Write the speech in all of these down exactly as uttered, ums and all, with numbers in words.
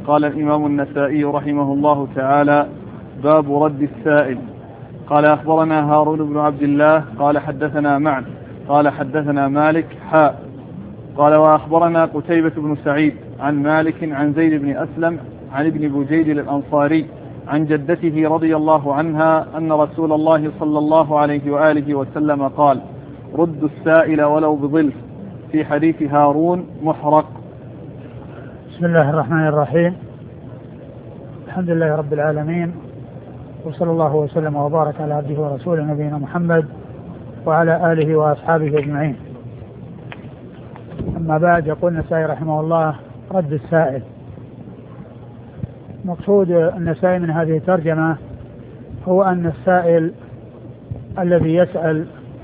قال الإمام النسائي رحمه الله تعالى: باب رد السائل. قال أخبرنا هارون بن عبد الله قال حدثنا معن قال حدثنا مالك حاء قال وأخبرنا قتيبة بن سعيد عن مالك عن زيد بن أسلم عن ابن بجيد الأنصاري عن جدته رضي الله عنها أن رسول الله صلى الله عليه وآله وسلم قال: ردوا السائل ولو بظلف، في حديث هارون محرق. بسم الله الرحمن الرحيم. الحمد لله رب العالمين، وصلى الله وسلم وبارك على عبده ورسوله نبينا محمد وعلى آله وأصحابه أجمعين. أما بعد، يقول النسائي رحمه الله: رد السائل. مقصود النسائي من هذه الترجمة هو أن السائل الذي يسأل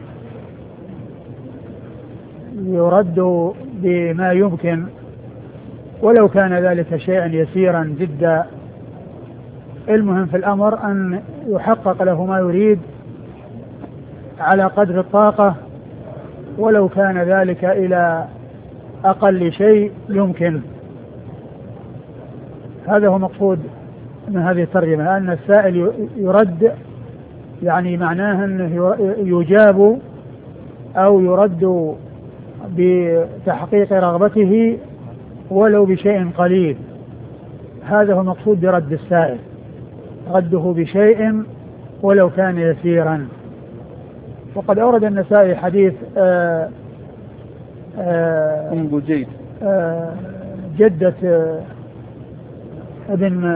يرد بما يمكن، ولو كان ذلك شيئا يسيرا جدا. المهم في الأمر أن يحقق له ما يريد على قدر الطاقة، ولو كان ذلك إلى أقل شيء يمكن. هذا هو مقصود من هذه الترجمة، أن السائل يرد، يعني معناه أنه يجاب أو يرد بتحقيق رغبته ولو بشيء قليل. هذا هو مقصود برد السائل، رده بشيء ولو كان يسيرا. وقد أورد النسائي حديث آآ آآ أم بجيد جدة ابن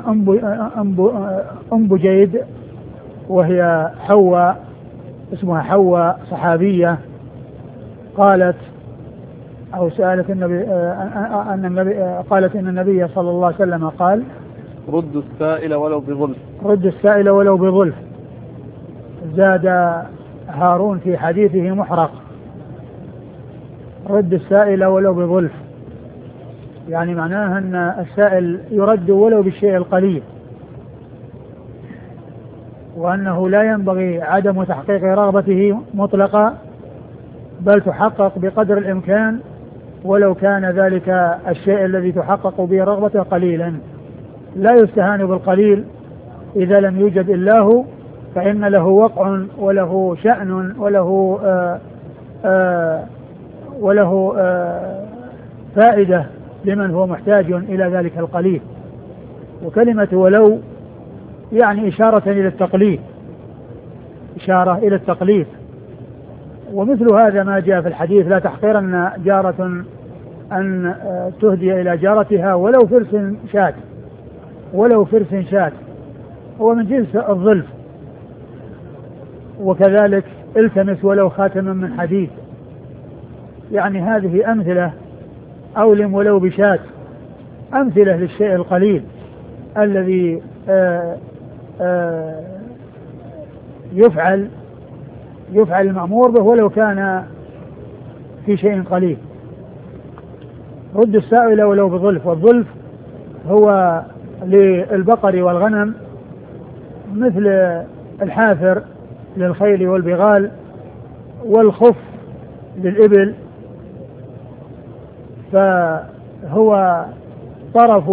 أم بجيد، وهي حواء، اسمها حواء، صحابية، قالت أو سألت النبي أن النبي قالت إن النبي صلى الله عليه وسلم قال: رد السائل ولو بظلف. رد السائل ولو بظلف. زاد هارون في حديثه محرق: رد السائل ولو بظلف، يعني معناها أن السائل يرد ولو بالشيء القليل، وأنه لا ينبغي عدم تحقيق رغبته مطلقا، بل تحقق بقدر الإمكان ولو كان ذلك الشيء الذي تحقق به رغبته قليلا. لا يستهان بالقليل إذا لم يوجد إلا هو، فإن له وقع وله شأن وله آآ آآ وله آآ فائدة لمن هو محتاج إلى ذلك القليل. وكلمة ولو يعني إشارة إلى التقليد، إشارة إلى التقليد. ومثل هذا ما جاء في الحديث: لا تحقرن جارة أن تهدي إلى جارتها ولو فرس شاة، ولو فرس شاة، هو من جنس الظلف. وكذلك التمس ولو خاتما من حديد. يعني هذه أمثلة، أولم ولو بشاة، أمثلة للشيء القليل الذي آآ آآ يفعل يفعل المأمور به ولو كان في شيء قليل. رد السائل ولو بظلف. والظلف هو للبقر والغنم مثل الحافر للخيل والبغال، والخف للإبل، فهو طرف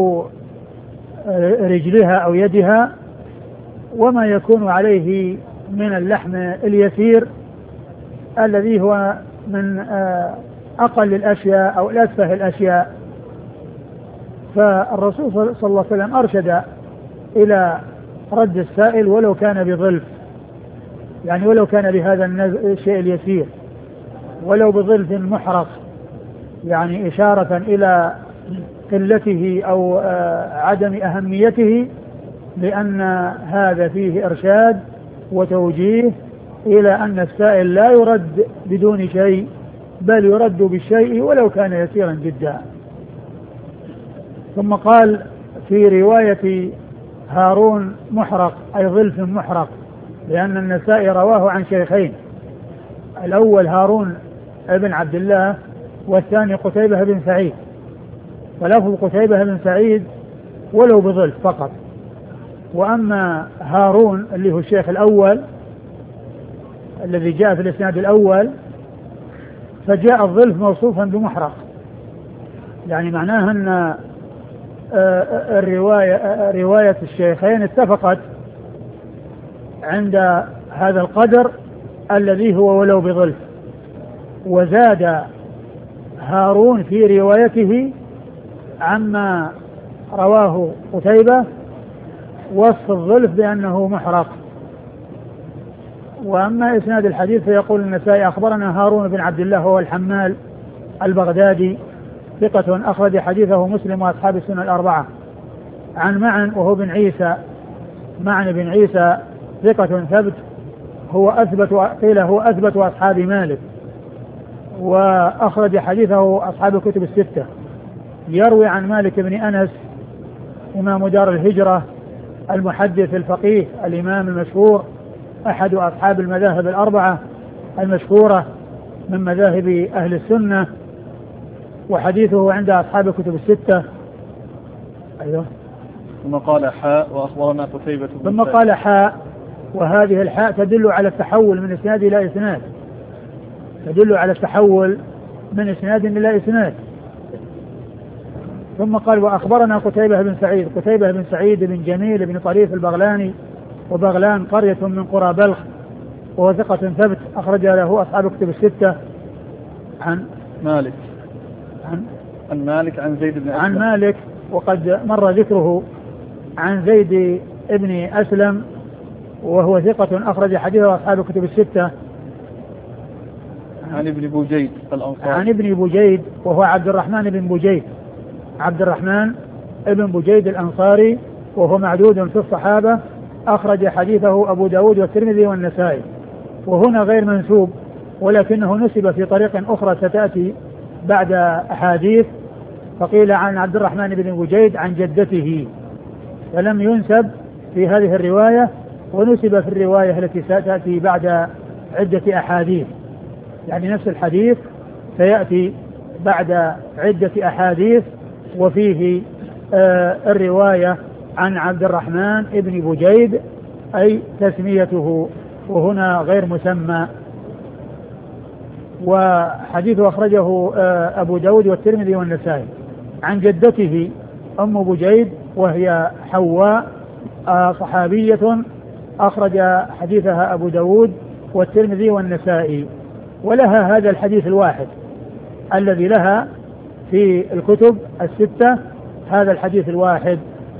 رجلها أو يدها وما يكون عليه من اللحم اليسير الذي هو من أقل الأشياء أو الأسفه الأشياء. فالرسول صلى الله عليه وسلم أرشد إلى رد السائل ولو كان بظلف، يعني ولو كان بهذا الشيء اليسير، ولو بظلف محرق، يعني إشارة إلى قلته أو عدم أهميته، لأن هذا فيه إرشاد وتوجيه إلى أن السائل لا يرد بدون شيء، بل يرد بالشيء ولو كان يسيرا جدا. ثم قال في رواية هارون محرق، أي ظلف محرق، لأن النسائي رواه عن شيخين: الأول هارون ابن عبد الله، والثاني قتيبة بن سعيد. فلفظ قتيبة بن سعيد ولو بظلف فقط. وأما هارون اللي هو الشيخ الأول الذي جاء في الإسناد الأول، فجاء الظلف موصوفا بمحرق، يعني معناها أن الرواية رواية الشيخين اتفقت عند هذا القدر الذي هو ولو بظلف، وزاد هارون في روايته عما رواه قتيبة وصف الظلف بأنه محرق. وأما إسناد الحديث فيقول النسائي أخبرنا هارون بن عبد الله هو الحمال البغدادي ثقة أخرج حديثه مسلم وأصحاب السنة الأربعة، عن معن وهو بن عيسى، معن بن عيسى ثقة ثبت هو أثبت، قيل هو أثبت أصحاب مالك، وأخرج حديثه أصحاب الكتب الستة. يروي عن مالك بن أنس إمام دار الهجرة المحدث الفقيه الإمام المشهور أحد أصحاب المذاهب الأربعة المشهورة من مذاهب أهل السنة، وحديثه عند أصحاب الكتب الستة. أيوه. ثم قال حاء وأخبرنا قتيبة ثم قال حاء، وهذه الحاء تدل على التحول من إسناد إلى إسناد، تدل على التحول من إسناد إلى إسناد. ثم قال وأخبرنا قتيبة بن سعيد، قتيبة بن سعيد بن جميل بن طريف البغلاني، وبغلان قرية من قرى بلخ، وهو ثقة ثبت أخرج له أصحاب الكتب الستة. عن مالك عن, عن مالك عن زيد بن أسلم، عن مالك وقد مر ذكره، عن زيد بن أسلم وهو ثقة أخرج حديثه أصحاب الكتب الستة. عن ابن بوجيد الأنصاري، عن ابن بوجيد وهو عبد الرحمن بن بوجيد، عبد الرحمن ابن بوجيد الأنصاري، وهو معدود في الصحابة أخرج حديثه أبو داود والترمذي والنسائي. وهنا غير منسوب، ولكنه نسب في طريق أخرى ستأتي بعد أحاديث، فقيل عن عبد الرحمن بن بوجيد عن جدته، فلم ينسب في هذه الرواية، ونسب في الرواية التي ستأتي بعد عدة أحاديث، يعني نفس الحديث سيأتي بعد عدة أحاديث وفيه آه الرواية عن عبد الرحمن ابن بوجيد أي تسميته، وهنا غير مسمى. وحديث أخرجه آه أبو داود والترمذي والنسائي عن جدته أم بوجيد وهي حواء آه صحابية أخرج حديثها أبو داود والترمذي والنسائي، ولها هذا الحديث الواحد الذي لها في الكتب الستة، هذا الحديث الواحد.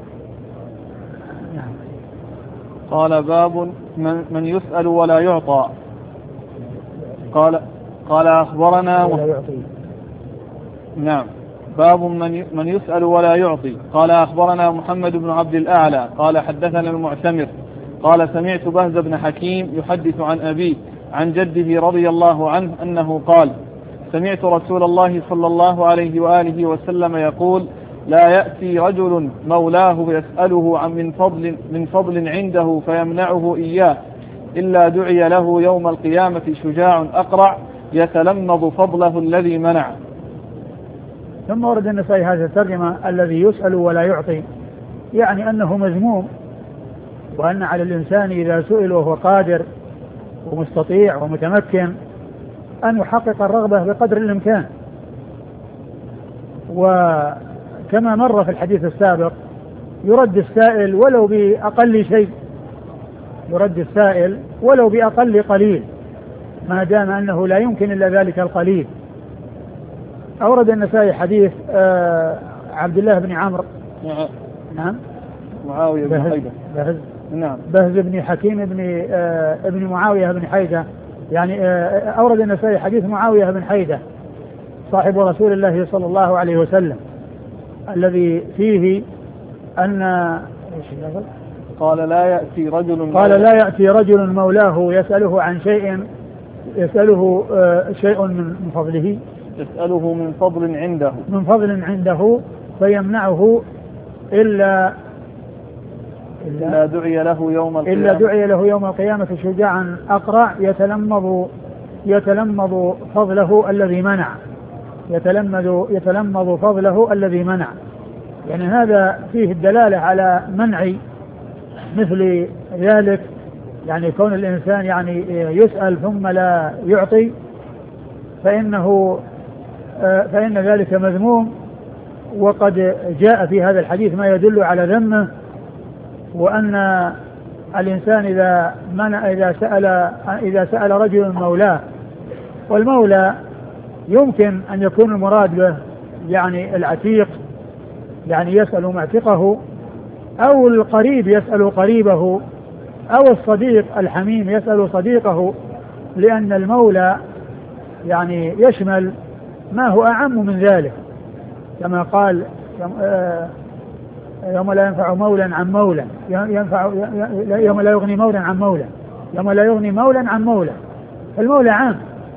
قال باب من, من يسأل ولا يعطى. قال قال أخبرنا ولا يعطي. نعم، باب من من يسأل ولا يعطي. قال أخبرنا محمد بن عبد الأعلى قال حدثنا المعتمر قال سمعت بهز بن حكيم يحدث عن أبيه عن جده رضي الله عنه أنه قال سمعت رسول الله صلى الله عليه وآله وسلم يقول لا يأتي رجل مولاه يسأله عن من فضل, من فضل عنده فيمنعه إياه إلا دعي له يوم القيامة شجاع أقرع يتلمض فضله الذي منع. ثم ورد النسائي هذه الترجمة الذي يسأل ولا يعطي، يعني أنه مذموم، وأن على الإنسان إذا سئل وهو قادر ومستطيع ومتمكن أن يحقق الرغبة بقدر الإمكان. وكما مر في الحديث السابق يرد السائل ولو بأقل شيء، يرد السائل ولو بأقل قليل ما دام أنه لا يمكن إلا ذلك القليل. أورد النسائي حديث آه عبد الله بن عمرو نعم معاوية بن حيدة بهز نعم بهز بن حكيم بن آه ابن معاوية بن حيدة، يعني آه أورد النسائي حديث معاوية بن حيدة صاحب رسول الله صلى الله عليه وسلم الذي فيه أن قال لا يأتي رجل قال لا يأتي رجل مولاه يسأله عن شيء يسأله آه شيء من فضله يسأله من فضل عنده من فضل عنده فيمنعه إلا إلا دعي له يوم القيامة إلا دعي له يوم القيامة شجاعا أقرع يتلمض يتلمض فضله الذي منع يتلمذ يتلمض فضله الذي منع. يعني هذا فيه الدلالة على منع مثل ذلك، يعني كون الإنسان يعني يسأل ثم لا يعطي فإنه فإن ذلك مذموم، وقد جاء في هذا الحديث ما يدل على ذمه، وأن الإنسان إذا منع إذا سأل إذا سأل رجل مولاه، والمولى يمكن أن يكون المراد به يعني العتيق، يعني يسأل معتقه، أو القريب يسأل قريبه، أو الصديق الحميم يسأل صديقه، لأن المولى يعني يشمل ما هو أعم من ذلك، كما قال يوم لا ينفع مولا عن مولا ينفع يوم لا يغني مولا عن مولا يوم لا يغني مولا عن مولا. المولى عام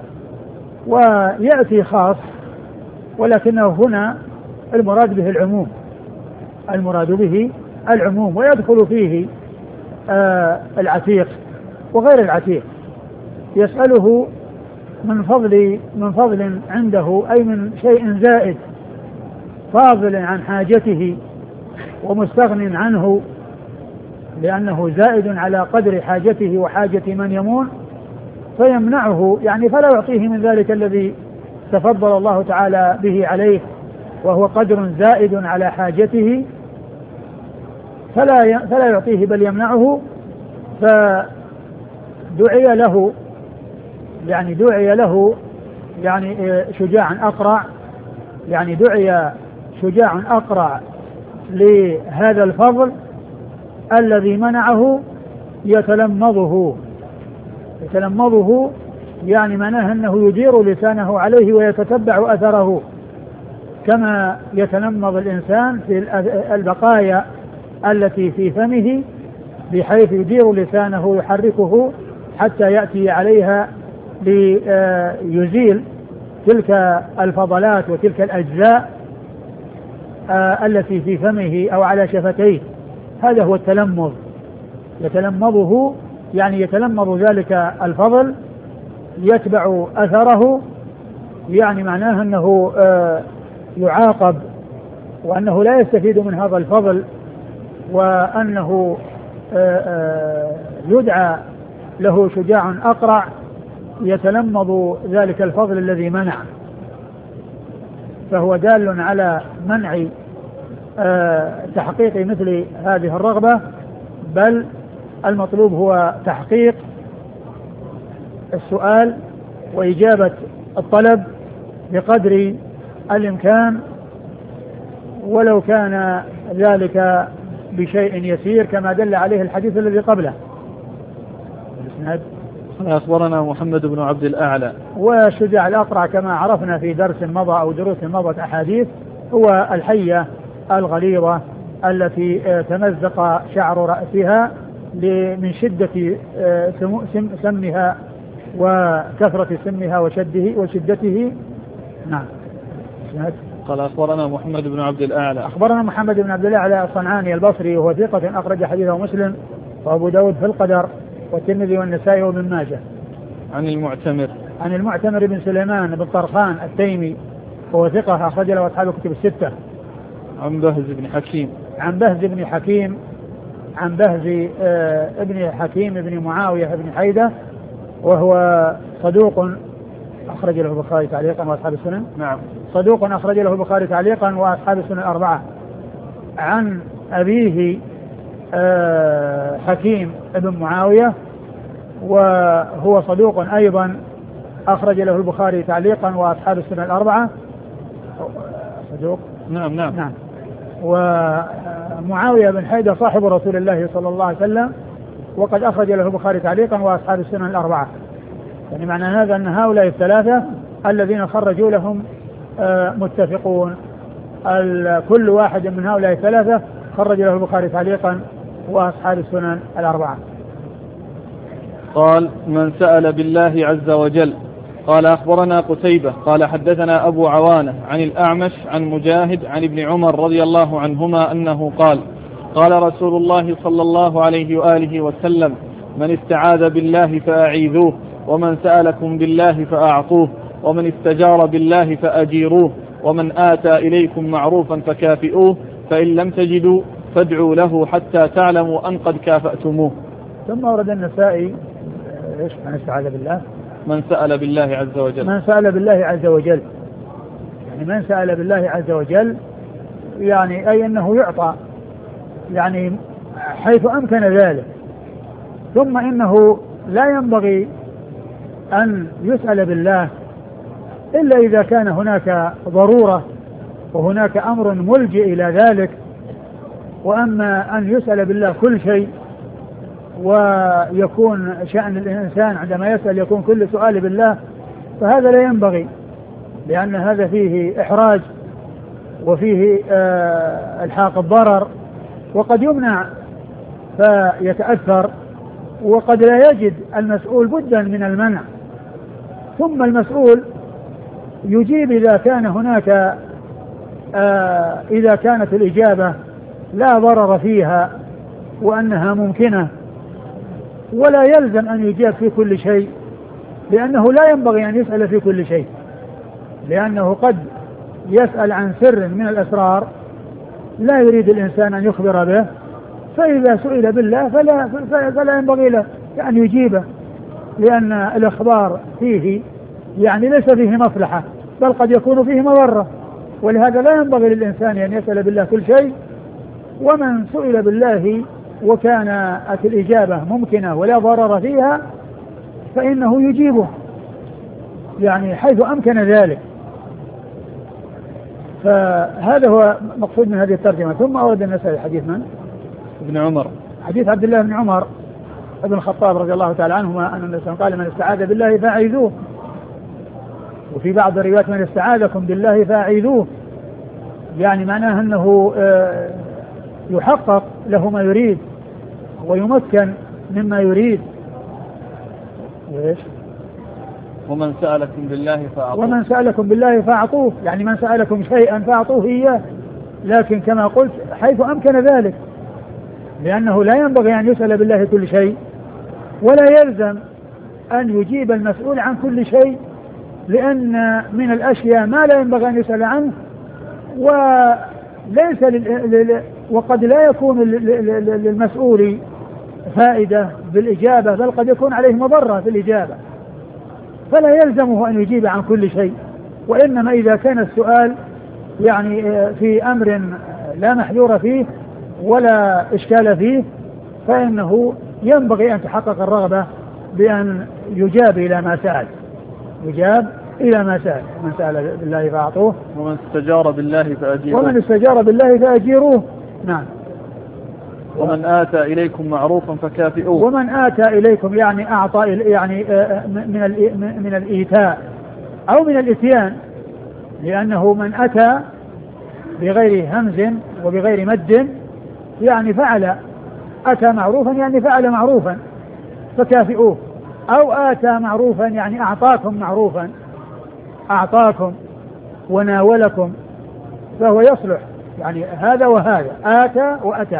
ويأتي خاص، ولكنه هنا المراد به العموم، المراد به العموم، ويدخل فيه آه العتيق وغير العتيق، يسأله من فضل من فضل عنده، أي من شيء زائد فاضل عن حاجته ومستغن عنه، لأنه زائد على قدر حاجته وحاجة من يمون، فيمنعه يعني فلا يعطيه من ذلك الذي تفضل الله تعالى به عليه، وهو قدر زائد على حاجته، فلا فلا يعطيه بل يمنعه. فدعي له يعني دعي له يعني شجاع أقرع، يعني دعي شجاع أقرع لهذا الفضل الذي منعه، يتلمضه يتلمضه يعني معناه أنه يدير لسانه عليه ويتتبع أثره، كما يتلمض الإنسان في البقايا التي في فمه، بحيث يدير لسانه ويحركه حتى يأتي عليها ليزيل تلك الفضلات وتلك الأجزاء التي في فمه أو على شفتيه. هذا هو التلمض، يتلمضه يعني يتلمض ذلك الفضل، يتبع أثره، يعني معناه أنه يعاقب، وأنه لا يستفيد من هذا الفضل، وأنه يدعى له شجاع أقرع يتلمض ذلك الفضل الذي منع. فهو دال على منع تحقيق مثل هذه الرغبة، بل المطلوب هو تحقيق السؤال وإجابة الطلب بقدر الإمكان، ولو كان ذلك بشيء يسير، كما دل عليه الحديث الذي قبله. أخبرنا محمد بن عبد الأعلى. وشجاع الأقرع كما عرفنا في درس مضى أو دروس مضت أحاديث، هو الحية الغليظة التي تمزق شعر رأسها من شدة سمها وكثرة سمها وشده وشدته. نعم. قال أخبرنا محمد بن عبد الأعلى. أخبرنا محمد بن عبد الأعلى الصنعاني البصري، وهو ثقة أخرج حديثه مسلم وأبو داود في القدر والترمذي والنسائي وابن ماجه. عن المعتمر عن المعتمر بن سليمان بن طرخان التيمي، وهو ثقة أخرج له أصحاب الكتب الستة. عن بهز بن حكيم. عن بهز بن حكيم عن بهز آه ابن حكيم بن معاوية بن حيدة، وهو صدوق أخرج له البخاري تعليقا وأصحاب السنن. نعم. صدوق أخرج له البخاري تعليقا وأصحاب السنن الأربعة. عن أبيه آه حكيم بن معاوية، وهو صدوق أيضا أخرج له البخاري تعليقا وأصحاب السنن الأربعة. صدوق. نعم نعم نعم. ومعاوية بن حيدة صاحب رسول الله صلى الله عليه وسلم، وقد أخرج له البخاري تعليقا وأصحاب السنن الأربعة. يعني معنى هذا أن هؤلاء الثلاثة الذين خرجوا لهم متفقون، كل واحد من هؤلاء الثلاثة خرج له البخاري تعليقا وأصحاب السنن الأربعة. قال: من سأل بالله عز وجل. قال: أخبرنا قتيبة قال حدثنا أبو عوانة عن الأعمش عن مجاهد عن ابن عمر رضي الله عنهما أنه قال: قال رسول الله صلى الله عليه وآله وسلم: من استعاذ بالله فأعيذوه، ومن سألكم بالله فأعطوه، ومن استجار بالله فأجيروه، ومن آتى إليكم معروفا فكافئوه، فإن لم تجدوا فادعوا له حتى تعلموا أن قد كافأتموه. ثم ورد النسائي: إيش من استعاذ بالله؟ من سأل بالله عز وجل. من سأل بالله عز وجل، يعني من سأل بالله عز وجل يعني أي أنه يعطى يعني حيث أمكن ذلك. ثم إنه لا ينبغي أن يسأل بالله إلا إذا كان هناك ضرورة وهناك أمر ملجئ إلى ذلك. وأما أن يسأل بالله كل شيء ويكون شأن الإنسان عندما يسأل يكون كل سؤال بالله فهذا لا ينبغي، لأن هذا فيه إحراج وفيه آه الحاق الضرر، وقد يمنع فيتأثر، وقد لا يجد المسؤول بدا من المنع. ثم المسؤول يجيب إذا كان هناك آه إذا كانت الإجابة لا ضرر فيها وأنها ممكنة، ولا يلزم أن يجاب في كل شيء، لأنه لا ينبغي أن يسأل في كل شيء، لأنه قد يسأل عن سر من الأسرار لا يريد الإنسان أن يخبر به، فإذا سئل بالله فلا, فلا ينبغي له أن يجيبه، لأن الإخبار فيه يعني ليس فيه مصلحة بل قد يكون فيه مضرة، ولهذا لا ينبغي للإنسان أن يسأل بالله كل شيء. ومن سئل بالله وكانت الإجابة ممكنة ولا ضرر فيها فإنه يجيبه يعني حيث أمكن ذلك. فهذا هو مقصود من هذه الترجمة. ثم أورد النسائي حديث من؟ ابن عمر، حديث عبد الله بن عمر ابن الخطاب رضي الله تعالى عنهما أن النبي قال من استعاذ بالله فأعيذوه، وفي بعض الروايات من استعاذكم بالله فأعيذوه، يعني معناه أنه يحقق له ما يريد ويمكن مما يريد. وإيش؟ ومن سألكم بالله فأعطوه، ومن سألكم بالله فأعطوه، يعني من سألكم شيئا فأعطوه إياه، لكن كما قلت حيث أمكن ذلك، لأنه لا ينبغي أن يسأل بالله كل شيء، ولا يلزم أن يجيب المسؤول عن كل شيء، لأن من الأشياء ما لا ينبغي أن يسأل عنه، وليس لل... وقد لا يكون للمسؤول فائدة بالإجابة، بل قد يكون عليه مضرة بالإجابة، فلا يلزمه أن يجيب عن كل شيء. وإنما إذا كان السؤال يعني في أمر لا محذور فيه ولا إشكال فيه فإنه ينبغي أن تحقق الرغبة بأن يجاب إلى ما سأل، يجاب إلى ما سأل. من سأل بالله فأعطوه، ومن استجار بالله فأجيروه، ومن استجار بالله فأجيروه. نعم. ومن آتى إليكم معروفا فكافئوه، ومن آتى إليكم يعني أعطى يعني من من الإيتاء أو من الإتيان، لأنه من أتى بغير همز وبغير مد يعني فعل، أتى معروفا يعني فعل معروفا فكافئوه، أو آتى معروفا يعني أعطاكم معروفا، أعطاكم وناولكم، فهو يصلح يعني هذا وهذا، آتى وأتى.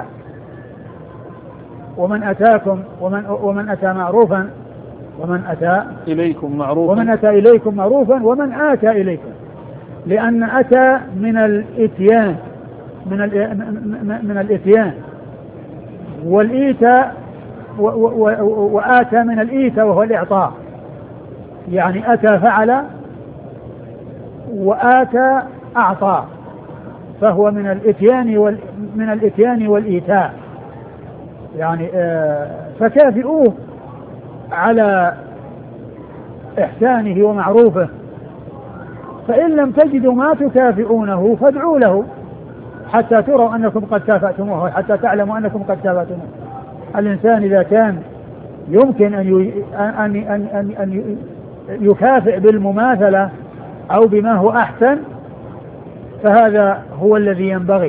ومن أتاكم ومن ومن أتى معروفا ومن أتى إليكم معروفا ومن أتى إليكم معروفا ومن آتى إليكم، لأن أتى من الإتيان من من الإتيان، والإيتاء وآتى من الإيتاء وهو الإعطاء، يعني أتى فعل وآتى أعطى، فهو من الإتيان وال من الإتيان والإيتاء يعني آه فكافئوه على إحسانه ومعروفه، فإن لم تجدوا ما تكافئونه فادعوا له حتى تروا أنكم قد كافأتموه، حتى تعلموا أنكم قد كافأتموه. الإنسان إذا كان يمكن أن أن أن أن يكافئ بالمماثلة أو بما هو أحسن فهذا هو الذي ينبغي.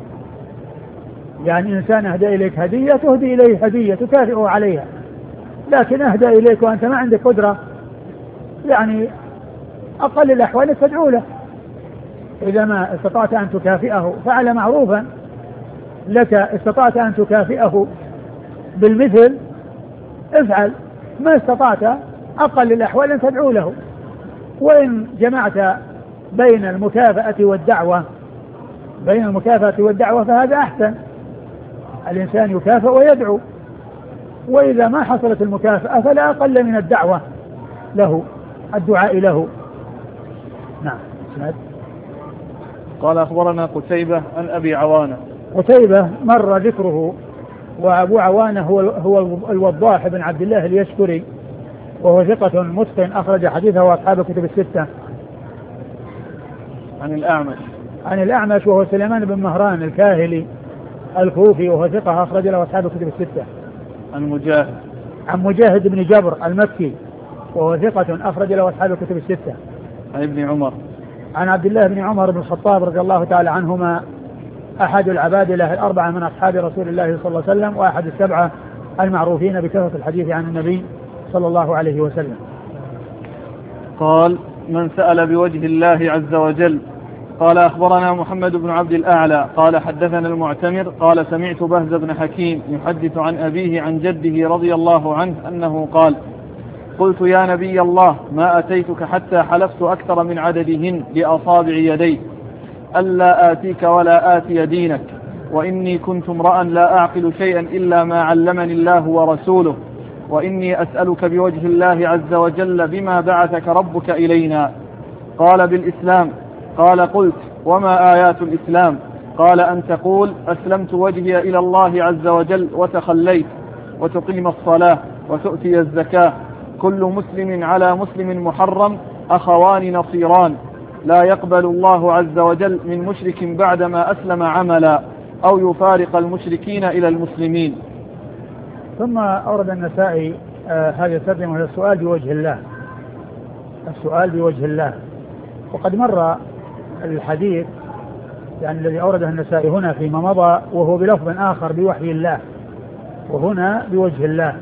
يعني إنسان أهدى إليك هدية تهدي إليه هدية تكافئه عليها، لكن أهدى إليك وأنت ما عندك قدرة يعني أقل الأحوال تدعو له. إذا ما استطعت أن تكافئه فعل معروفا لك، استطعت أن تكافئه بالمثل افعل، ما استطعت أقل الأحوال أن تدعو له. وإن جمعت بين المكافأة والدعوة بين المكافأة والدعوة فهذا أحسن، الإنسان يكافئ ويدعو، وإذا ما حصلت المكافأة فلا أقل من الدعوة له، الدعاء له. نعم. قال أخبرنا قتيبة عن أبي عوانة. قتيبة مر ذكره، وأبو عوانة هو هو الوضاح بن عبد الله اليشكري، وهو ثقة متقن أخرج حديثه وأصحاب الكتب الستة. عن الأعمش عن الأعمش وهو سليمان بن مهران الكاهلي الكوفي، وهو ثقة أخرج له أصحاب الكتب الستة. عن مجاهد عن مجاهد بن جبر المكي، وهو ثقة أخرج له أصحاب الكتب الستة. عن ابن عمر عن عبد الله بن عمر بن الخطاب رضي الله تعالى عنهما، أحد العبادلة الأربعة من أصحاب رسول الله صلى الله عليه وسلم، وأحد السبعة المعروفين بكثرة الحديث عن النبي صلى الله عليه وسلم. قال: من سأل بوجه الله عز وجل. قال: أخبرنا محمد بن عبد الأعلى قال حدثنا المعتمر قال سمعت بهز بن حكيم يحدث عن أبيه عن جده رضي الله عنه أنه قال: قلت يا نبي الله ما أتيتك حتى حلفت أكثر من عددهن بأصابع يدي ألا آتيك ولا آتي دينك، وإني كنت امرأ لا أعقل شيئا إلا ما علمني الله ورسوله، وإني أسألك بوجه الله عز وجل بما بعثك ربك إلينا. قال: بالإسلام. قال: قلت: وما آيات الإسلام؟ قال: أن تقول أسلمت وجهي إلى الله عز وجل وتخليت، وتقيم الصلاة، وتؤتي الزكاة، كل مسلم على مسلم محرم، أخوان نصيران، لا يقبل الله عز وجل من مشرك بعدما أسلم عملا، أو يفارق المشركين إلى المسلمين. ثم أورد النسائي آه هذا الترجمة وهي السؤال بوجه الله. السؤال بوجه الله، وقد مر الحديث يعني الذي أورده النسائي هنا فيما مضى، وهو بلفظ آخر بوحي الله، وهنا بوجه الله.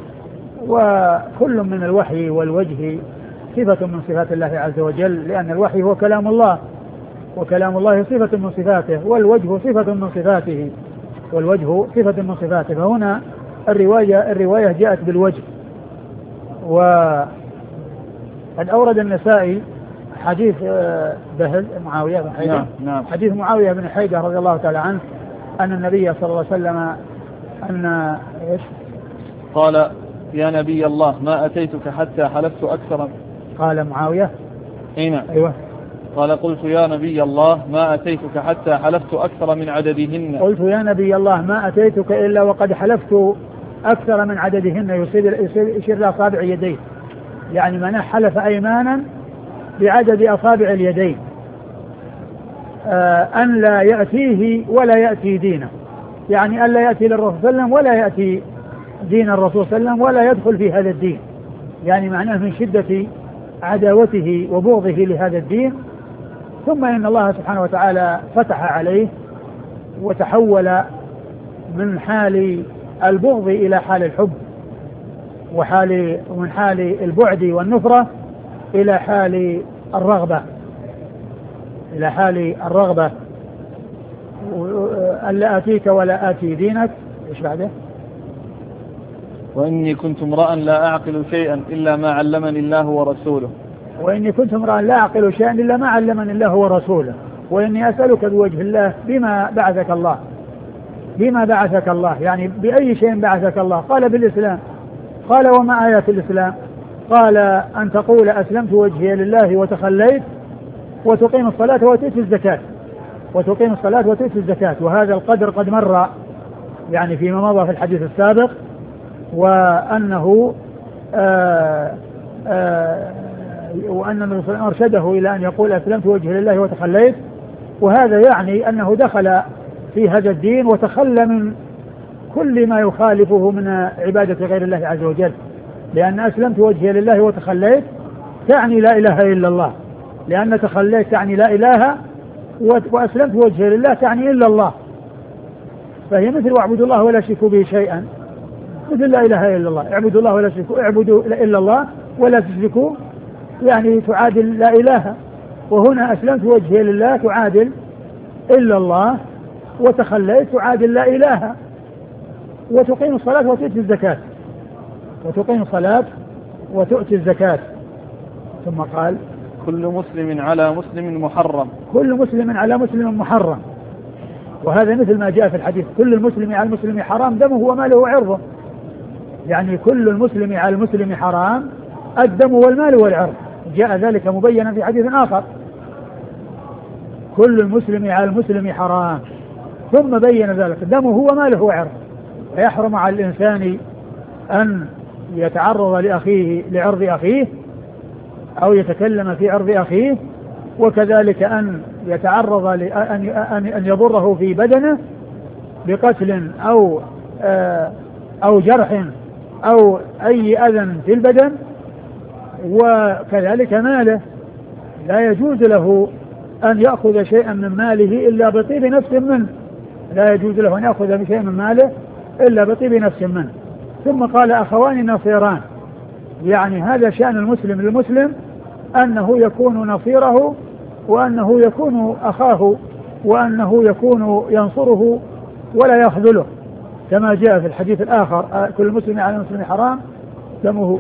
وكل من الوحي والوجه صفة من صفات الله عز وجل، لأن الوحي هو كلام الله، وكلام الله صفة من صفاته، والوجه صفة من صفاته، والوجه صفة من صفاته. فهنا الرواية الرواية جاءت بالوجه. وقد أورد النسائي حديث بهز معاوية بن حيدة. نعم نعم. حديث معاوية بن حيدة رضي الله تعالى عنه أن النبي صلى الله عليه وسلم أن إيش؟ قال: يا نبي الله ما أتيتك حتى حلفت أكثر. قال معاوية هنا أيوة. قال: قلت يا نبي الله ما أتيتك حتى حلفت أكثر من عددهن. قلت يا نبي الله ما أتيتك إلا وقد حلفت أكثر من عددهن، يشير إلى أصابع يديه، يعني من حلف أيمانا بعدد أصابع اليدين، آه أن لا يأتيه ولا يأتي دينه، يعني أن لا يأتي للرسول صلى الله عليه وسلم ولا يأتي دين الرسول صلى الله عليه وسلم ولا يدخل في هذا الدين، يعني معناه من شدة عداوته وبغضه لهذا الدين. ثم إن الله سبحانه وتعالى فتح عليه وتحول من حال البغض إلى حال الحب، وحال ومن حال البعد والنفرة إلى حال الرغبة إلى حال الرغبة ألا آتيك ولا آتي دينك. إيش بعده؟ وإني كنت امرأ لا أعقل شيئا إلا ما علمني الله ورسوله. وإني كنت امرأ لا أعقل شيئا إلا ما علمني الله ورسوله. وإني أسألك بوجه الله بما بعثك الله. بما بعثك الله يعني بأي شيء بعثك الله؟ قال: بالإسلام. قال: وما آيات الإسلام؟ قال: أن تقول أسلمت وجهي لله وتخليت، وتقيم الصلاة وتؤتي الزكاة وتقيم الصلاة وتؤتي الزكاة. وهذا القدر قد مر يعني فيما مضى في الحديث السابق، وأنه آآ آآ وأن النبي صلى الله عليه وسلم أرشده إلى أن يقول أسلمت وجهي لله وتخليت، وهذا يعني أنه دخل في هذا الدين وتخلى من كل ما يخالفه من عبادة غير الله عز وجل، لأن أسلمت وجهي لله وتخليت تعني لا إله إلا الله، لأن تخليت تعني لا إله، وأسلمت وجهي لله تعني إلا الله، فهي مثل واعبدوا الله ولا تشركوا به شيئا، مثل لا إله إلا الله. اعبدوا الله ولا تشركوا، اعبدوا إلا الله ولا تشركوا، يعني تعادل لا إله. وهنا أسلمت وجهي لله تعادل إلا الله، وتخليت تعادل لا إله. وتقيم الصلاة وتؤتي الزكاة وتقيم الصلاة وتؤتي الزكاة. ثم قال: كل مسلم على مسلم محرم. كل مسلم على مسلم محرم. وهذا مثل ما جاء في الحديث: كل المسلم على المسلم حرام دمه وماله وعرضه، يعني كل المسلم على المسلم حرام الدم والمال والعرض، جاء ذلك مبينا في حديث آخر. كل المسلم على المسلم حرام، ثم بين ذلك دمه وماله وعرضه، ويحرم على الإنسان أن يتعرض لأخيه لعرض أخيه أو يتكلم في عرض أخيه، وكذلك أن يتعرض لأن أن يضره في بدنه بقتل أو أو جرح أو أي أذى في البدن، وكذلك ماله لا يجوز له أن يأخذ شيئا من ماله إلا بطيب نفس منه، لا يجوز له أن يأخذ شيئا من ماله إلا بطيب نفس منه. ثم قال أخوان نصيران، يعني هذا شأن المسلم للمسلم أنه يكون نصيره وأنه يكون أخاه وأنه يكون ينصره ولا يخذله، كما جاء في الحديث الآخر كل مسلم على المسلم حرام دمه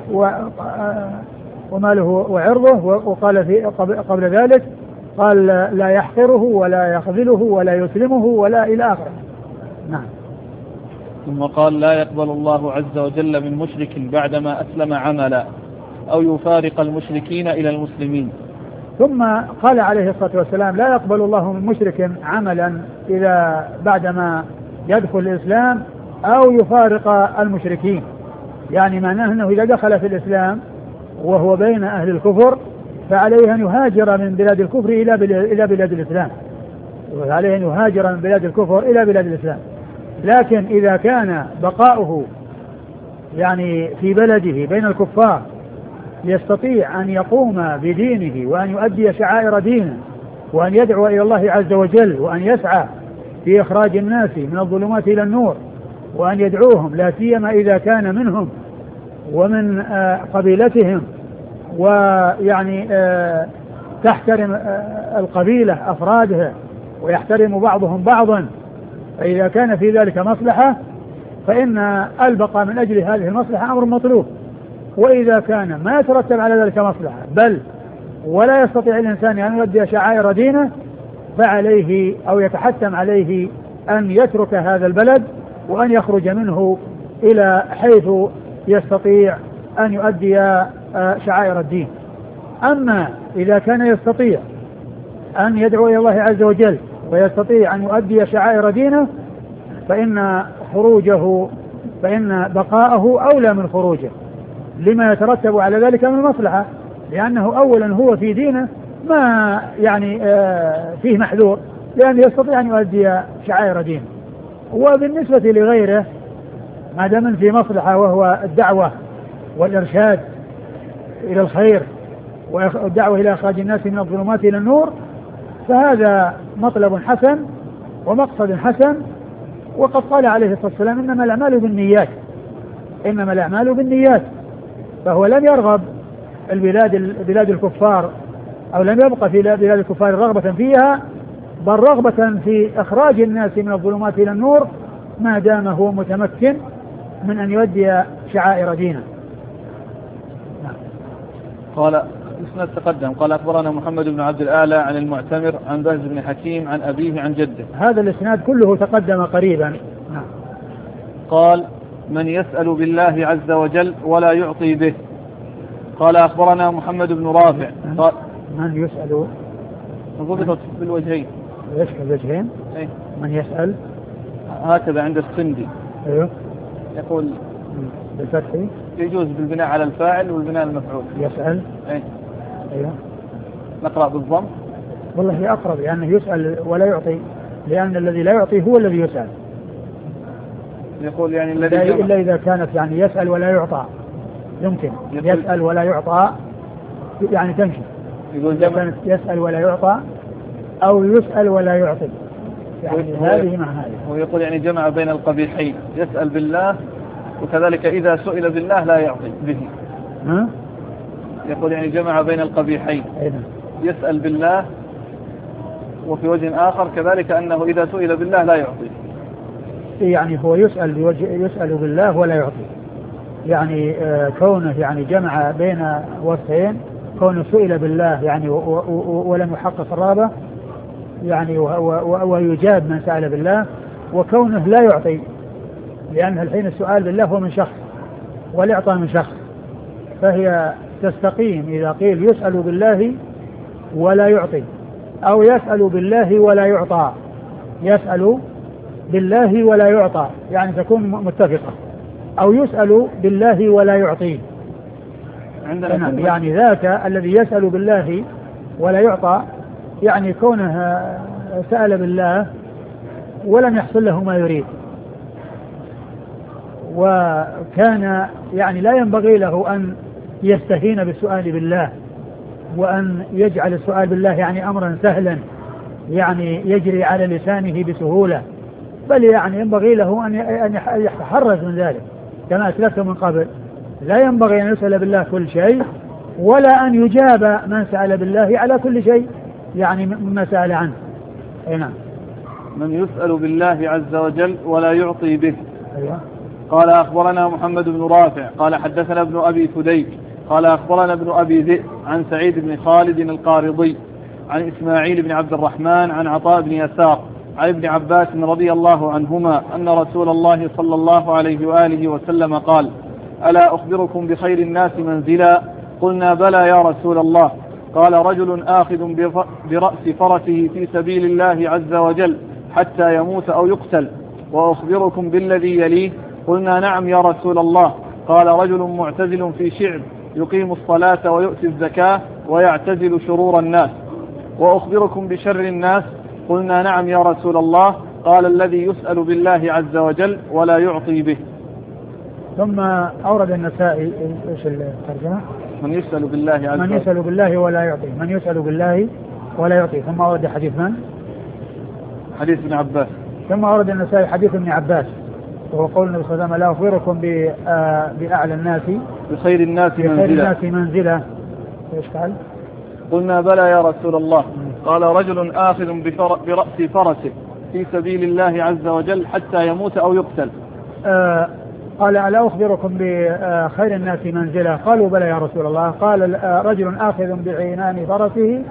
وماله وعرضه، وقال في قبل ذلك قال لا يحقره ولا يخذله ولا يسلمه ولا إلى آخره. نعم. ثم قال لا يقبل الله عز وجل من مشرك بعدما أسلم عملا أو يفارق المشركين إلى المسلمين. ثم قال عليه الصلاة والسلام لا يقبل الله من مشرك عملا إذا بعدما يدخل الإسلام أو يفارق المشركين، يعني معناه أنه إذا دخل في الإسلام وهو بين أهل الكفر فعليه أن يهاجر من بلاد الكفر إلى بلاد الإسلام، وعليه أن يهاجر من بلاد الكفر إلى بلاد الإسلام. لكن إذا كان بقاؤه يعني في بلده بين الكفار يستطيع أن يقوم بدينه وأن يؤدي شعائر دينه وأن يدعو إلى الله عز وجل وأن يسعى في إخراج الناس من الظلمات إلى النور وأن يدعوهم، لا سيما إذا كان منهم ومن قبيلتهم ويعني تحترم القبيلة أفرادها ويحترم بعضهم بعضا، فإذا كان في ذلك مصلحة فإن البقاء من أجل هذه المصلحة أمر مطلوب. وإذا كان ما يترتب على ذلك مصلحة بل ولا يستطيع الإنسان أن يؤدي شعائر دينه فعليه أو يتحتم عليه أن يترك هذا البلد وأن يخرج منه إلى حيث يستطيع أن يؤدي شعائر الدين. أما إذا كان يستطيع أن يدعو إلى الله عز وجل ويستطيع أن يؤدي شعائر دينه فإن خروجه فإن بقاءه أولى من خروجه لما يترتب على ذلك من المصلحة، لأنه أولا هو في دينه ما يعني فيه محذور لأنه يستطيع أن يؤدي شعائر دينه، وبالنسبة لغيره ما دام في مصلحة وهو الدعوة والإرشاد إلى الخير والدعوة إلى إخراج الناس من الظلمات إلى النور فهذا مطلب حسن ومقصد حسن. وقد قال عليه الصلاة والسلام إنما الأعمال بالنيات إنما الأعمال بالنيات، فهو لم يرغب البلاد بلاد الكفار أو لم يبقى في بلاد الكفار رغبة فيها بل رغبة في إخراج الناس من الظلمات إلى النور ما دام هو متمكن من أن يؤدي شعائر دينه. قال الإسناد تقدم قال أخبرنا محمد بن عبد الأعلى عن المعتمر عن بهز بن حكيم عن أبيه عن جده. هذا الإسناد كله تقدم قريبا. نعم. قال من يسأل بالله عز وجل ولا يعطي به. قال أخبرنا محمد بن رافع قال من يسأل ضبطت بالوجهين. ايش الوجهين؟ ايه؟ من يسأل هكذا عند السندي. ايوه. يقول بالفتح يجوز بالبناء على الفاعل والبناء على المفعول. يسأل. ايه؟ ايوه. نقرأ بالضم. والله هي أقرب لأنه يسأل ولا يعطي، لأن الذي لا يعطي هو الذي يسأل. يقول يعني الذي إلا إذا كانت يعني يسأل ولا يعطى يمكن يسأل ولا يعطى يعني تمشي. يقول إذا كانت يسأل ولا يعطى أو يسأل ولا يعطي يعني هذه مع هذه. ويقول يعني جمع بين القبيحين يسأل بالله وكذلك إذا سئل بالله لا يعطي به. ها؟ يقول يعني جمع بين القبيحين أيضا. يسأل بالله وفي وجه آخر كذلك أنه إذا سئل بالله لا يعطي. يعني هو يسأل بوجه يسأل بالله ولا يعطي، يعني آه كونه يعني جمع بين وصفين، كونه سئل بالله يعني و و ولم يحقق الرغبة يعني ويجاب من سأل بالله، وكونه لا يعطي لأن الحين السؤال بالله هو من شخص والإعطاء من شخص، فهي تستقيم إذا قيل يسأل بالله ولا يعطي، أو يسأل بالله ولا يعطى، يسأل بالله ولا يعطى يعني تكون متفقة، أو يسأل بالله ولا يعطيه. عندنا يعني ذاك الذي يسأل بالله ولا يعطى يعني كونه سأل بالله ولم يحصل له ما يريد، وكان يعني لا ينبغي له أن يستهين بالسؤال بالله وأن يجعل السؤال بالله يعني أمرا سهلا يعني يجري على لسانه بسهولة، بل يعني ينبغي له أن يتحرز من ذلك كما أسلفت من قبل. لا ينبغي أن يسأل بالله كل شيء، ولا أن يجاب من سأل بالله على كل شيء يعني مما سأل عنه. نعم. من يسأل بالله عز وجل ولا يعطي به. أيوة. قال أخبرنا محمد بن رافع قال حدثنا ابن أبي فديك قال أخبرنا ابن أبي ذئب عن سعيد بن خالد القارضي عن إسماعيل بن عبد الرحمن عن عطاء بن يسار عن ابن عباس رضي الله عنهما أن رسول الله صلى الله عليه وآله وسلم قال: ألا أخبركم بخير الناس منزلا؟ قلنا: بلى يا رسول الله. قال: رجل آخذ برأس فرسه في سبيل الله عز وجل حتى يموت أو يقتل. وأخبركم بالذي يليه؟ قلنا: نعم يا رسول الله. قال: رجل معتزل في شعب يقيم الصلاة ويؤتي الزكاة ويعتزل شرور الناس. وأخبركم بشر الناس؟ قلنا: نعم يا رسول الله. قال: الذي يسأل بالله عز وجل ولا يعطي به. ثم أورد النسائي إيش الترجمة؟ من يسأل بالله عز وجل من يسأل بالله ولا يعطي، من يسأل بالله ولا يعطي. ثم أورد حديث من؟ حديث ابن عباس. ثم أورد النسائي حديث ابن عباس وهو قول النبي صلى الله عليه وسلم: لا أخبركم بأعلى الناس بخير الناس منزلة. بخير الناس منزلة. إيش قال؟ قلنا: بلى يا رسول الله. قال: رجل آخذ برأس فرسه في سبيل الله عز وجل حتى يموت أو يقتل. آه قال: ألا أخبركم بخير الناس منزلة؟ قالوا: بلى يا رسول الله. قال: رجل آخذ بعنان فرسه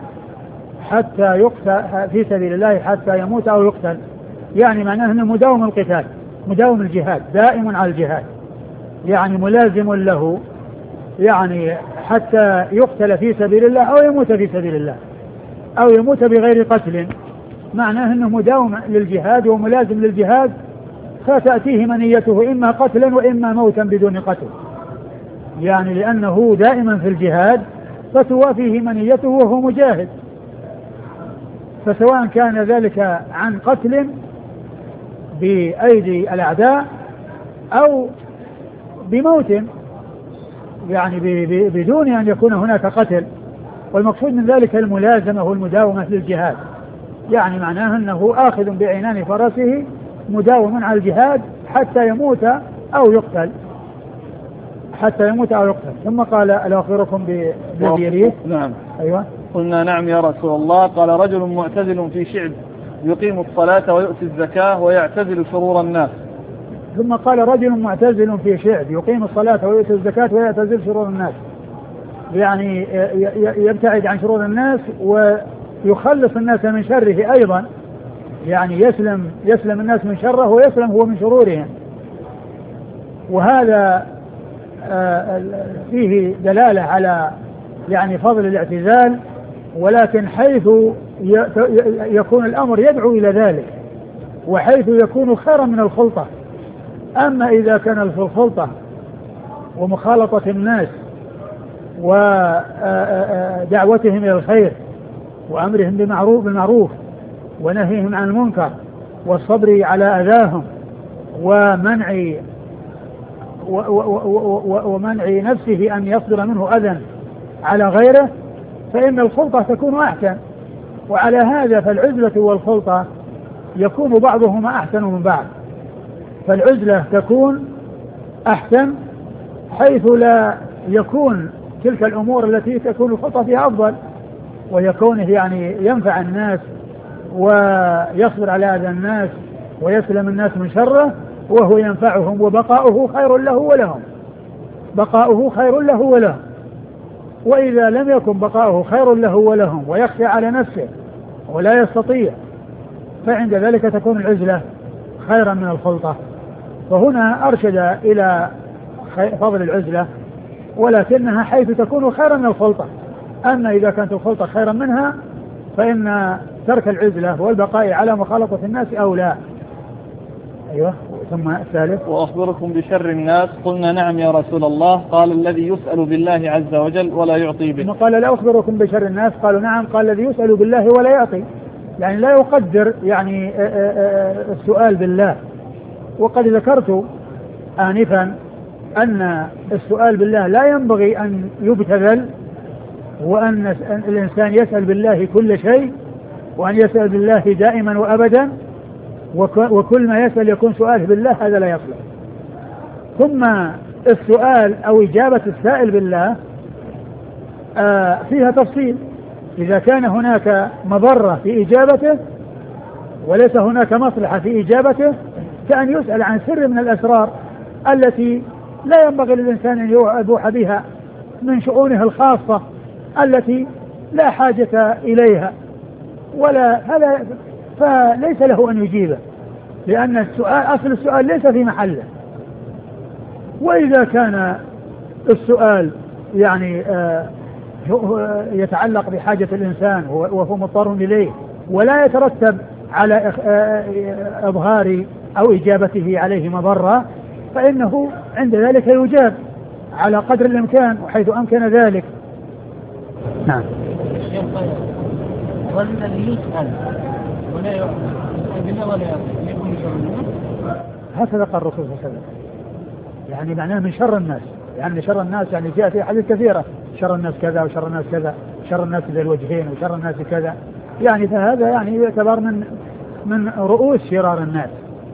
حتى يقتل في سبيل الله حتى يموت أو يقتل، يعني معناه أنه مداوم القتال، مداوم الجهاد، دائم على الجهاد، يعني ملازم له، يعني حتى يقتل في سبيل الله أو يموت في سبيل الله أو يموت بغير قتل، معناه أنه مداوم للجهاد وملازم للجهاد، فتأتيه منيته إما قتلا وإما موتا بدون قتل، يعني لأنه دائما في الجهاد فتوافيه منيته وهو مجاهد، فسواء كان ذلك عن قتل بأيدي الأعداء أو بموت، يعني بدون أن يكون هناك قتل. والمقصود من ذلك الملازمة والمداومة للجهاد، يعني معناه أنه آخذ بعنان فرسه مداوم على الجهاد حتى يموت أو يقتل، حتى يموت أو يقتل. ثم قال: ألا أخبركم بالذي يليه؟ نعم. أيوة. قلنا: نعم يا رسول الله. قال: رجل معتزل في شعب يقيم الصلاة ويؤتي الزكاة ويعتزل شرور الناس. ثم قال: رجل معتزل في شعب يقيم الصلاة ويؤتي الزكاة ويعتزل شرور الناس، يعني يبتعد عن شرور الناس ويخلص الناس من شره أيضا، يعني يسلم يسلم الناس من شره ويسلم هو من شرورهم. وهذا فيه دلالة على يعني فضل الاعتزال، ولكن حيث يكون الأمر يدعو إلى ذلك وحيث يكون خيرا من الخلطة. أما إذا كان في الخلطة ومخالطة الناس ودعوتهم إلى الخير وأمرهم بالمعروف بالمعروف ونهيهم عن المنكر والصبر على أذاهم ومنع ومنع نفسه أن يصدر منه أذى على غيره، فإن الخلطة تكون أحسن. وعلى هذا فالعزلة والخلطة يكون بعضهما أحسن من بعض، فالعزلة تكون أحسن حيث لا يكون تلك الأمور التي تكون الخلطة فيها أفضل، ويكونه يعني ينفع الناس ويصبر على أذى الناس ويسلم الناس من شره وهو ينفعهم، وبقاؤه خير له ولهم، بقاؤه خير له ولهم. وإذا لم يكن بقاؤه خير له ولهم ويخشى على نفسه ولا يستطيع، فعند ذلك تكون العزلة خيرا من الخلطة. فهنا أرشد إلى فضل العزلة، ولكنها حيث تكون خيرا من الخلطة. أما إذا كانت الخلطة خيرا منها فإن ترك العزلة والبقاء على مخالطة الناس أولى. أيوة. ثم الثالث: وأخبركم بشر الناس. قلنا نعم يا رسول الله. قال: الذي يسأل بالله عز وجل ولا يعطي به. قال: لا أخبركم بشر الناس. قالوا: نعم. قال: الذي يسأل بالله ولا يعطي، يعني لا يقدر يعني السؤال بالله. وقد ذكرت آنفا أن السؤال بالله لا ينبغي أن يبتذل، وأن الإنسان يسأل بالله كل شيء، وأن يسأل بالله دائما وأبدا، وكل ما يسأل يكون سؤاله بالله، هذا لا يصلح. ثم السؤال أو إجابة السائل بالله فيها تفصيل. إذا كان هناك مضرة في إجابته وليس هناك مصلحة في إجابته، كأن يسأل عن سر من الأسرار التي لا ينبغي للإنسان أن يبوح بها من شؤونه الخاصة التي لا حاجة إليها، ولا هذا فليس له أن يجيبه، لأن السؤال أصل السؤال ليس في محله. وإذا كان السؤال يعني آه يتعلق بحاجة الإنسان وهو مضطر إليه، ولا يترتب على إظهار أو إجابته عليه مضرة، فإنه عند ذلك يجاب على قدر الإمكان وحيث أمكن ذلك. نعم. والذي يسأل ولا يعطي ولا يعطي يكون شر الناس. هكذا قال الرسول صلى الله عليه وسلم، يعني معناه من شر الناس، يعني شر الناس يعني جاء في حديث كثيرة: شر الناس كذا وشر الناس كذا، شر الناس ذي الوجهين وشر الناس كذا، يعني فهذا يعني يعتبر من من رؤوس شرار الناس.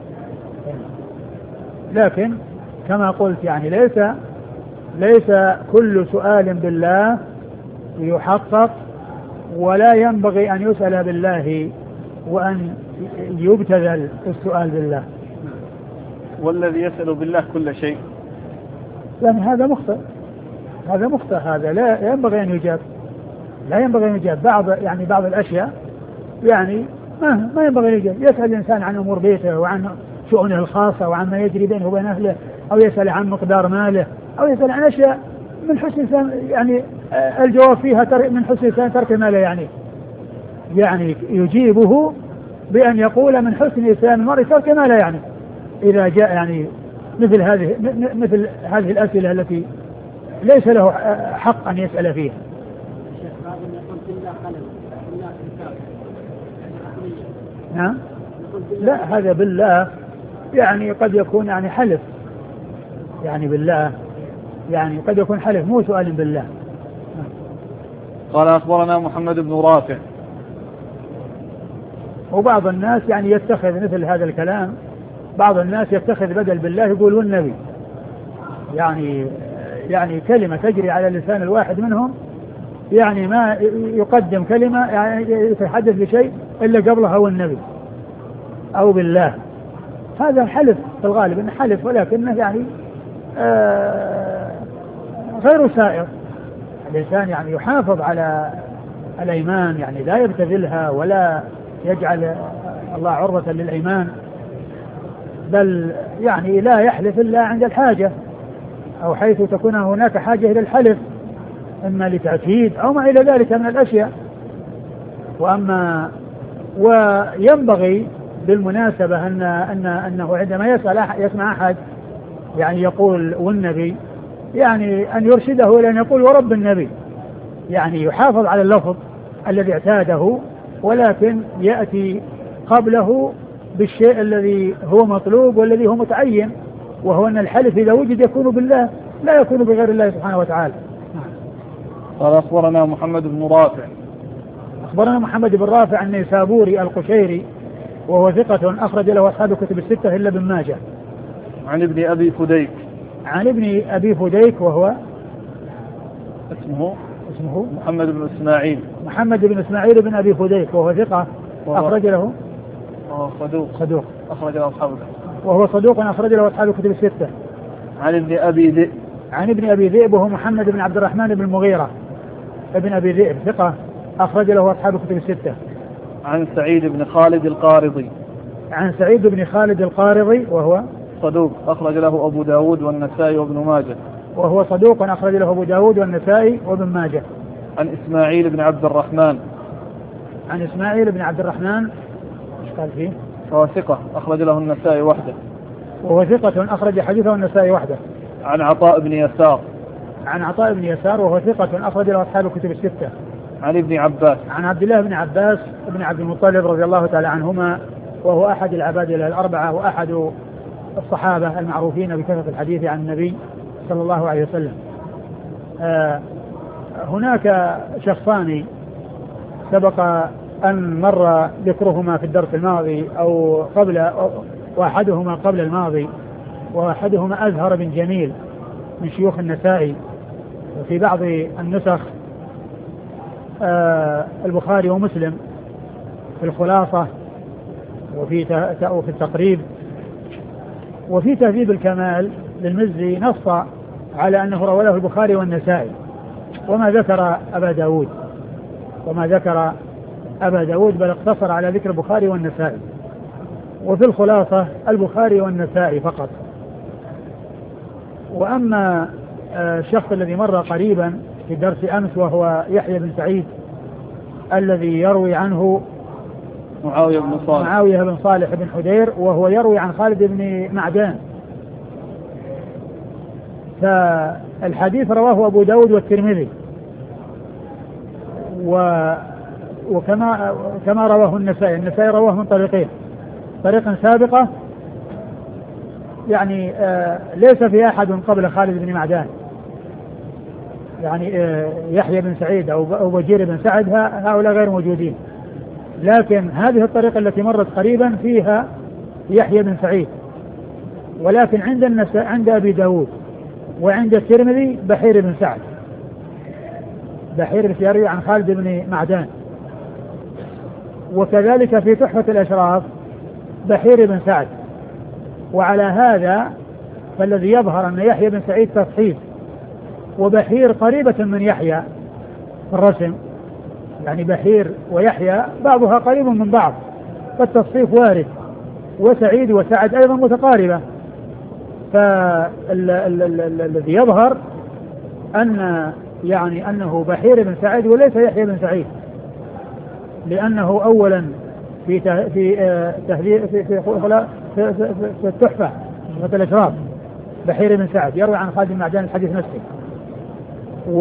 لكن كما قلت يعني ليس ليس كل سؤال بالله يحقق، ولا ينبغي أن يسأل بالله وأن يبتذل السؤال بالله. والذي يسأل بالله كل شيء، يعني هذا مخطئ، هذا مخطئ، هذا لا ينبغي أن يجاب، لا ينبغي أن يجاب. بعض يعني بعض الأشياء يعني ما ما ينبغي أن يجاب. يسأل الإنسان عن أمور بيته وعن شؤونه الخاصة وعن ما يجري بينه وبين أهله، أو يسأل عن مقدار ماله، أو يسأل عن أشياء من حسن يعني الجواب فيها من حسن ترك ماله، يعني يعني يجيبه بأن يقول من حسن إسلام المرء ترك ماله، يعني إذا جاء يعني مثل هذه مثل هذه الأسئلة التي ليس له حق أن يسأل فيها. نعم. لا، هذا بالله يعني قد يكون يعني حلف، يعني بالله يعني قد يكون حلف، مو سؤال بالله. قال: أخبرنا محمد بن رافع. وبعض الناس يعني يتخذ مثل هذا الكلام، بعض الناس يتخذ بدل بالله يقول والنبي، يعني يعني كلمة تجري على لسان الواحد منهم، يعني ما يقدم كلمة يعني يتحدث بشيء إلا قبلها والنبي أو بالله. هذا حلف في الغالب إنه حلف، ولكنه يعني آه غير سائر. الإنسان يعني يحافظ على الأيمان، يعني لا يبتذلها ولا يجعل الله عرضة للأيمان، بل يعني لا يحلف إلا عند الحاجة أو حيث تكون هناك حاجة إلى الحلف، إما لتأكيد أو ما إلى ذلك من الأشياء. وأما وينبغي بالمناسبة أن أن أنه عندما يسأل يسمع أحد يعني يقول والنبي، يعني أن يرشده إلى أن يقول ورب النبي، يعني يحافظ على اللفظ الذي اعتاده، ولكن يأتي قبله بالشيء الذي هو مطلوب والذي هو متعين، وهو أن الحلف إذا وجد يكون بالله لا يكون بغير الله سبحانه وتعالى. قال: أخبرنا محمد بن رافع. أخبرنا محمد بن رافع النيسابوري القشيري، وهو ثقة أخرج له أصحاب الكتب الستة إلا ابن ماجه. عن ابن أبي فديك. عن ابن أبي فديك وهو اسمه اسمه محمد بن إسماعيل. محمد بن إسماعيل بن أبي فديك، وهو ثقة أخرج له وهو صدوق صدوق أخرج له أصحاب وهو صدوق أخرج له أصحاب الكتب الستة. عن ابن أبي ذئب. عن ابن أبي ذئب وهو محمد بن عبد الرحمن بن المغيرة ابن أبي ذئب، ثقة أخرج له أصحاب الكتب الستة. عن سعيد بن خالد القارضي. عن سعيد بن خالد القارضي وهو صدوق أخرج له أبو داود والنسائي وابن ماجه. وهو صدوق أخرج له أبو داود والنسائي وابن ماجه. عن إسماعيل بن عبد الرحمن. عن إسماعيل بن عبد الرحمن ايش قال فيه؟ هو ثقة أخرج له النسائي وحده. وهو ثقة أخرج حديثه النسائي وحده. عن عطاء بن يسار. عن عطاء بن يسار وهو ثقة أخرج له أصحاب الكتب الستة. عن ابن عباس. عن عبد الله بن عباس بن عبد المطلب رضي الله تعالى عنهما، وهو أحد العبادلة الأربعة وأحد الصحابة المعروفين بكثرة الحديث عن النبي صلى الله عليه وسلم. آه هناك شخصان سبق أن مر ذكرهما في الدرس الماضي أو قبل أو وأحدهما قبل الماضي، وأحدهما أزهر بن جميل من شيوخ النسائي، وفي بعض النسخ آه البخاري ومسلم في الخلاصة وفي وفي التقريب وفي تهذيب الكمال للمزي نص على أنه رواه له البخاري والنسائي، وما ذكر أبا داود وما ذكر أبا داود بل اقتصر على ذكر البخاري والنسائي. وفي الخلاصة البخاري والنسائي فقط. وأما الشخص الذي مر قريبا في درس أمس وهو يحيى بن سعيد الذي يروي عنه معاوية بن صالح معاوية بن صالح بن حدير، وهو يروي عن خالد بن معدان، فالحديث رواه أبو داود والترمذي، و وكما كما رواه النسائي. النسائي رواه من طريقين، طريقا سابقة يعني آه ليس في أحد قبل خالد بن معدان، يعني آه يحيى بن سعيد أو بجير بن سعد هؤلاء غير موجودين، لكن هذه الطريقة التي مرت قريبا فيها يحيى بن سعيد، ولكن عند النساء عند أبي داود وعند الترمذي بحير بن سعد، بحير يروي عن خالد بن معدان. وكذلك في تحفة الأشراف بحير بن سعد. وعلى هذا فالذي يظهر أن يحيى بن سعيد تصحيف، وبحير قريبة من يحيى في الرسم، يعني بحير ويحيى بعضها قريب من بعض، فالتصحيف وارد، وسعيد وسعد أيضا متقاربة. فالذي يظهر أن يعني أنه بحير بن سعيد وليس يحيى بن سعيد، لأنه أولا في في تهذيب في في في, في التحفة في الأشراف بحير بن سعد يروي عن خالد بن معدان الحديث نفسه، و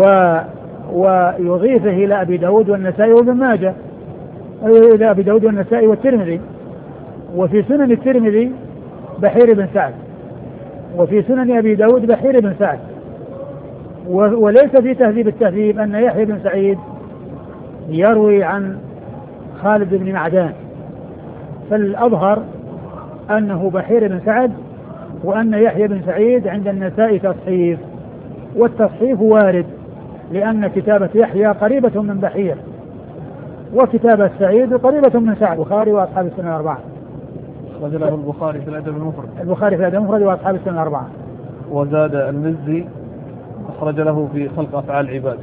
ويضيفه إلى أبي داود والنسائي وابن ماجه، إلى أبي داود والنسائي والترمذي. وفي سنن الترمذي بحير بن سعد، وفي سنن أبي داود بحير بن سعد. وليس في تهذيب التهذيب أن يحيى بن سعيد يروي عن خالد بن معدان، فالأظهر أنه بحير بن سعد، وأن يحيى بن سعيد عند النسائي تصحيف، والتصحيف وارد لأن كتابة يحيى قريبة من بحير، وكتابة سعيد قريبة من سعد. البخاري وأصحاب السنة الأربعة. أخرج له البخاري في الأدب المفرد. البخاري في الأدب المفرد وأصحاب السنة الأربعة. وزاد المزي أخرج له في خلق أفعال العباد.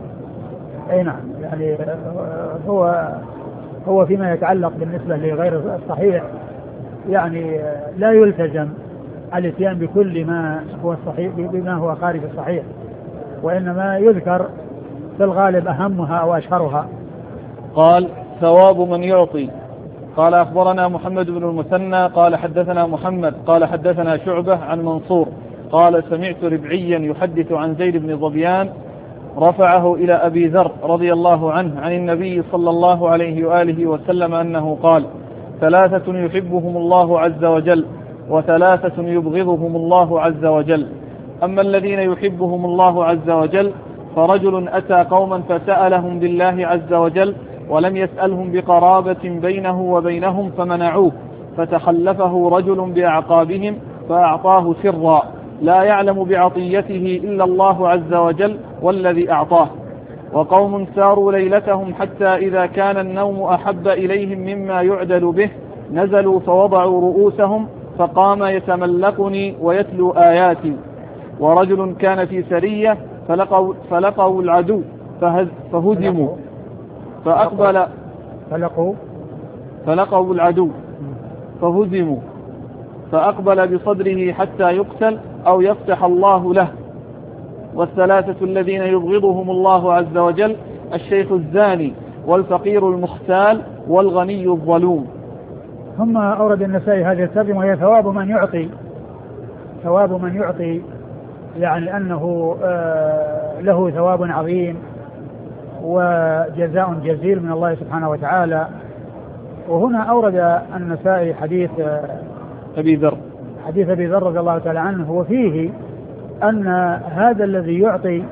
أي نعم، يعني هو هو فيما يتعلق بالنسبة لغير الصحيح يعني لا يلتزم الاتيان بكل ما هو الصحيح بما هو خارج الصحيح، وإنما يذكر في الغالب أهمها أو أشهرها. قال: ثواب من يعطي. قال: أخبرنا محمد بن المثنى قال حدثنا محمد قال حدثنا شعبة عن منصور قال: سمعت ربعيا يحدث عن زيد بن ظبيان رفعه إلى أبي ذر رضي الله عنه عن النبي صلى الله عليه وآله وسلم أنه قال: ثلاثة يحبهم الله عز وجل، وثلاثة يبغضهم الله عز وجل. أما الذين يحبهم الله عز وجل فرجل أتى قوما فسألهم بالله عز وجل ولم يسألهم بقرابة بينه وبينهم فمنعوه، فتخلفه رجل بأعقابهم فأعطاه سرا لا يعلم بعطيته إلا الله عز وجل والذي أعطاه. وقوم ساروا ليلتهم حتى إذا كان النوم أحب إليهم مما يعدل به نزلوا فوضعوا رؤوسهم فقام يتملقني ويتلو آياتي. ورجل كان في سرية فلقوا, فلقوا العدو فهزموا فأقبل فلقوا فلقوا العدو فهزموا فأقبل بصدره حتى يقتل أو يفتح الله له. والثلاثة الذين يبغضهم الله عز وجل الشيخ الزاني والفقير المختال والغني الظلوم. ثم أورد النسائي هذه الترجمة وهي ثواب من يعطي، ثواب من يعطي يعني أنه له ثواب عظيم وجزاء جزيل من الله سبحانه وتعالى. وهنا أورد النسائي حديث أبي ذر حديث أبي ذر رضي الله تعالى عنه، وفيه أن هذا الذي يعطي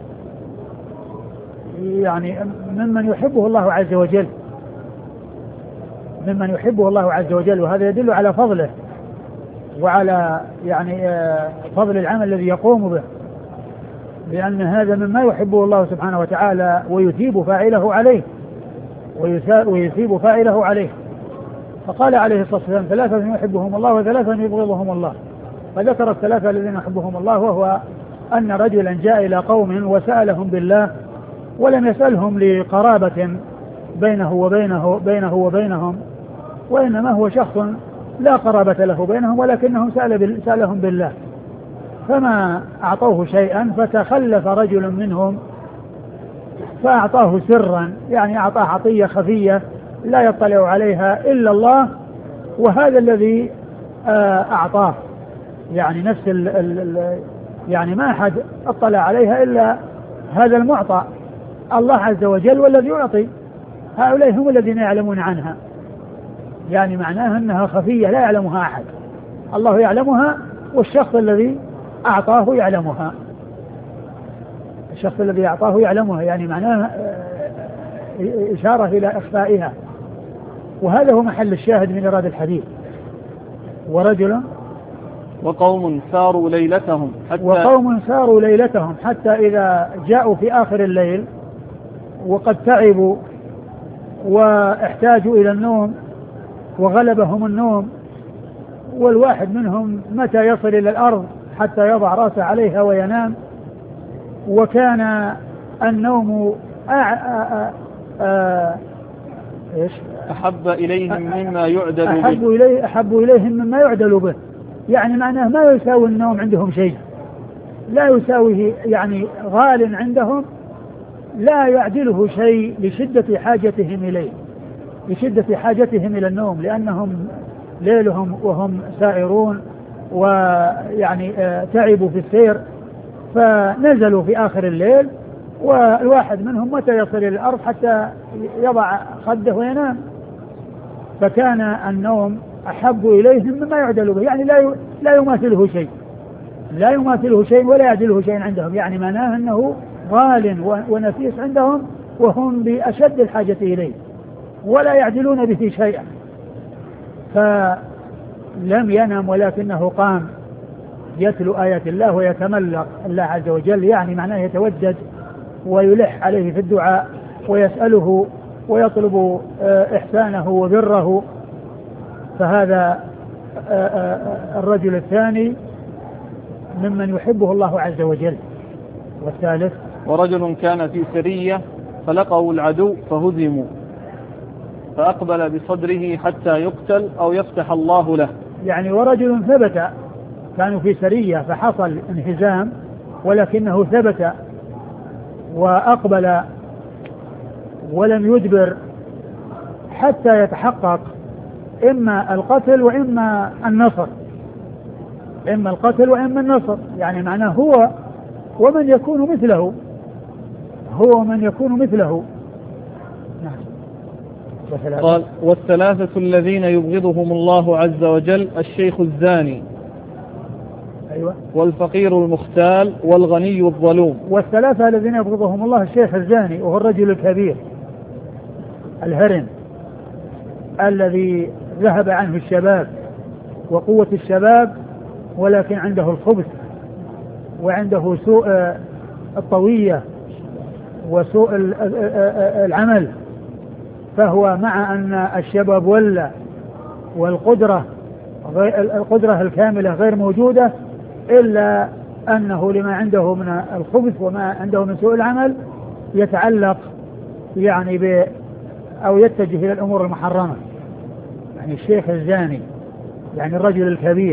يعني ممن يحبه الله عز وجل، ممن يحبه الله عز وجل، وهذا يدل على فضله وعلى يعني فضل العمل الذي يقوم به، لأن هذا مما يحبه الله سبحانه وتعالى ويثيب فاعله عليه ويثيب فاعله عليه. فقال عليه الصلاة والسلام ثلاثة يحبهم الله وثلاثة يبغضهم الله، فذكر الثلاثة الذين يحبهم الله، وهو أن رجلا جاء إلى قوم وسألهم بالله ولم يسألهم لقرابة بينه وبينه بينه وبينهم، وإنما هو شخص لا قرابة له بينهم، ولكنه سأل سألهم بالله، فما أعطوه شيئا، فتخلف رجل منهم فأعطاه سرا، يعني أعطاه عطية خفية لا يطلع عليها إلا الله، وهذا الذي أعطاه يعني نفس ال ال يعني ما أحد اطلع عليها إلا هذا المعطى الله عز وجل والذي يعطي، هؤلاء هم الذين يعلمون عنها، يعني معناها أنها خفية لا يعلمها أحد، الله يعلمها والشخص الذي أعطاه يعلمها، الشخص الذي أعطاه يعلمها، يعني معناها إشارة إلى إخفائها. وهذا هو محل الشاهد من إرادة الحديث. ورجل وقوم ساروا ليلتهم حتى وقوم ساروا ليلتهم حتى إذا جاءوا في آخر الليل وقد تعبوا واحتاجوا إلى النوم وغلبهم النوم، والواحد منهم متى يصل إلى الأرض حتى يضع رأسه عليها وينام، وكان النوم أع... أ... أ... إيش؟ أحب إليهم مما يعدل به أحب, إليه أحب إليهم مما يعدل به، يعني معناه ما يساوي النوم عندهم شيء، لا يساويه، يعني غال عندهم لا يعدله شيء لشدة حاجتهم إليه، لشدة حاجتهم إلى النوم، لأنهم ليلهم وهم سائرون ويعني تعبوا في السير، فنزلوا في آخر الليل، والواحد منهم متى يصل إلى الأرض حتى يضع خده وينام، فكان النوم أحب إليهم مما يعدل به، يعني لا لا يماثله شيء، لا يماثله شيء ولا يعدله شيء عندهم، يعني معناه أنه غال ونفيس عندهم وهم بأشد الحاجة إليه ولا يعدلون به شيئا. فلم ينم ولكنه قام يتلو آيات الله ويتملق الله عز وجل، يعني معناه يتودد ويلح عليه في الدعاء ويسأله ويطلب إحسانه وبره. فهذا الرجل الثاني ممن يحبه الله عز وجل. والثالث ورجل كان في سرية فلقوا العدو فهزموا فأقبل بصدره حتى يقتل أو يفتح الله له، يعني ورجل ثبت، كانوا في سرية فحصل انهزام ولكنه ثبت وأقبل ولم يدبر حتى يتحقق إما القتل وإما النصر، إما القتل وإما النصر، يعني معناه هو ومن يكون مثله، هو ومن يكون مثله. نعم. قال والثلاثة الذين يبغضهم الله عز وجل الشيخ الزاني أيوة. والفقير المختال والغني الظلوم. والثلاثة الذين يبغضهم الله الشيخ الزاني وهو الرجل الكبير الهرم الذي ذهب عنه الشباب وقوة الشباب، ولكن عنده الخبث وعنده سوء الطوية وسوء العمل، فهو مع أن الشباب ولا والقدرة القدرة الكاملة غير موجودة، إلا أنه لما عنده من الخبث وما عنده من سوء العمل يتعلق يعني ب أو يتجه إلى الأمور المحرمة. يعني الشيخ الزاني يعني الرجل الكبير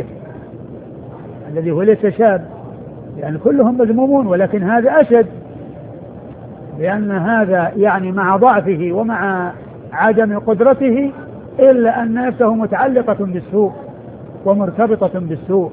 الذي هو ليس شاب، يعني كلهم مذمومون ولكن هذا أشد، لأن هذا يعني مع ضعفه ومع عدم قدرته إلا أن نفسه متعلقة بالسوء ومرتبطة بالسوء.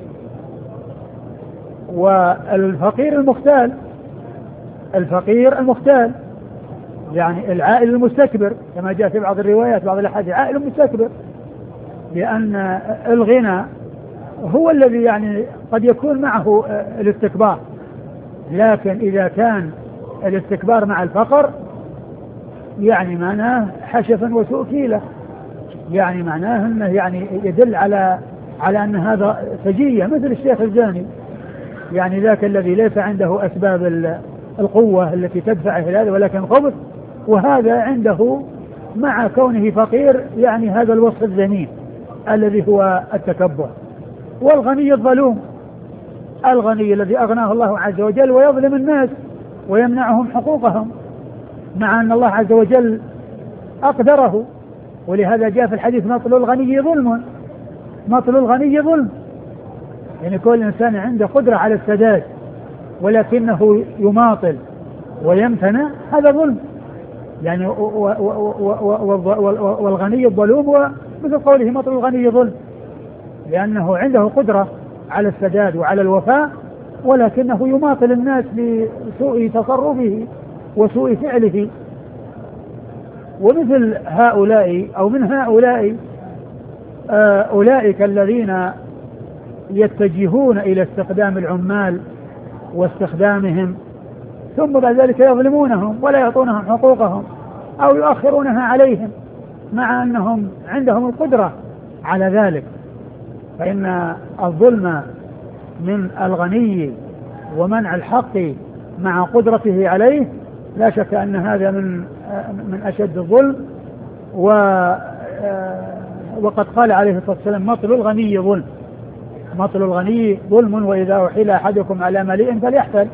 والفقير المختال الفقير المختال يعني العائل المستكبر كما جاء في بعض الروايات بعض الأحاديث عائل مستكبر، لأن الغنى هو الذي يعني قد يكون معه الاستكبار، لكن إذا كان الاستكبار مع الفقر يعني معناه حشفا وسوء كيلة، يعني معناه أنه يعني يدل على على أن هذا سجية مثل الشيخ الزاني، يعني ذاك الذي ليس عنده أسباب القوة التي تدفعه إلى هذا ولكن خبث، وهذا عنده مع كونه فقير يعني هذا الوصف الذميم الذي هو التكبر. والغني الظلوم، الغني الذي أغناه الله عز وجل ويظلم الناس ويمنعهم حقوقهم مع أن الله عز وجل أقدره، ولهذا جاء في الحديث مطل الغني ظلم، مطل الغني ظلم، يعني كل إنسان عنده قدرة على السداد ولكنه يماطل ويمتنع، هذا ظلم يعني. والغني الظلوم هو مثل قوله مطل الغني ظلم، لأنه عنده قدرة على السداد وعلى الوفاء ولكنه يماطل الناس بسوء تصرفه وسوء فعله. ومثل هؤلاء أو من هؤلاء أولئك الذين يتجهون إلى استخدام العمال واستخدامهم ثم بعد ذلك يظلمونهم ولا يعطونهم حقوقهم أو يؤخرونها عليهم مع أنهم عندهم القدرة على ذلك. فإن الظلم من الغني ومنع الحق مع قدرته عليه لا شك أن هذا من من أشد الظلم. وقد قال عليه الصلاة والسلام مطل الغني ظلم، مطل الغني ظلم وإذا أحيل أحدكم على مليء فليحتل.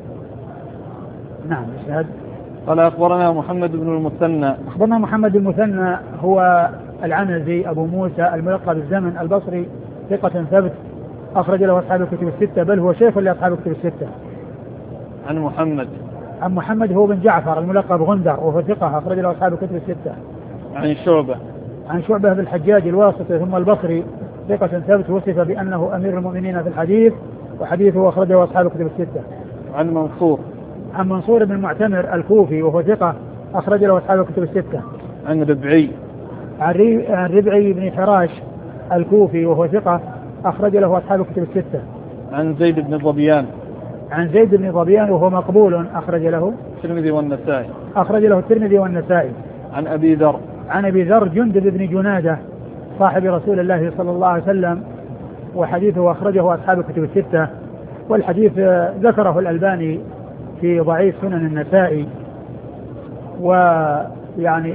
نعم. قال أخبرنا محمد بن المثنى. أخبرنا محمد بن المثنى هو العنزي أبو موسى الملقب بالزمن البصري ثقة ثبت أخرج له أصحاب الكتب الستة، بل هو شيخ لأصحاب الكتب الستة. عن محمد عن محمد هو بن جعفر الملقب غندر وهو ثقة أخرج له أصحاب الكتب الستة. عن شعبة عن شعبة بن الحجاج الواسطي ثم البصري ثقة ثبت وصف بأنه أمير المؤمنين في الحديث وحديثه أخرجه أصحاب الكتب الستة. عن منصور عن منصور بن المعتمر الكوفي وهو ثقة أخرج له أصحاب الكتب الستة. عن ربعي عن ربعي بن حراش الكوفي وهو ثقة أخرج له أصحاب الكتب الستة. عن زيد بن ظبيان عن زيد بن ظبيان وهو مقبول أخرج له الترمذي والنسائي أخرج له الترمذي والنسائي. عن أبي ذر عن أبي ذر جندب بن جنادة صاحب رسول الله صلى الله عليه وسلم وحديثه أخرجه أصحاب الكتب الستة، والحديث ذكره الألباني في ضعيف سنن النسائي، ويعني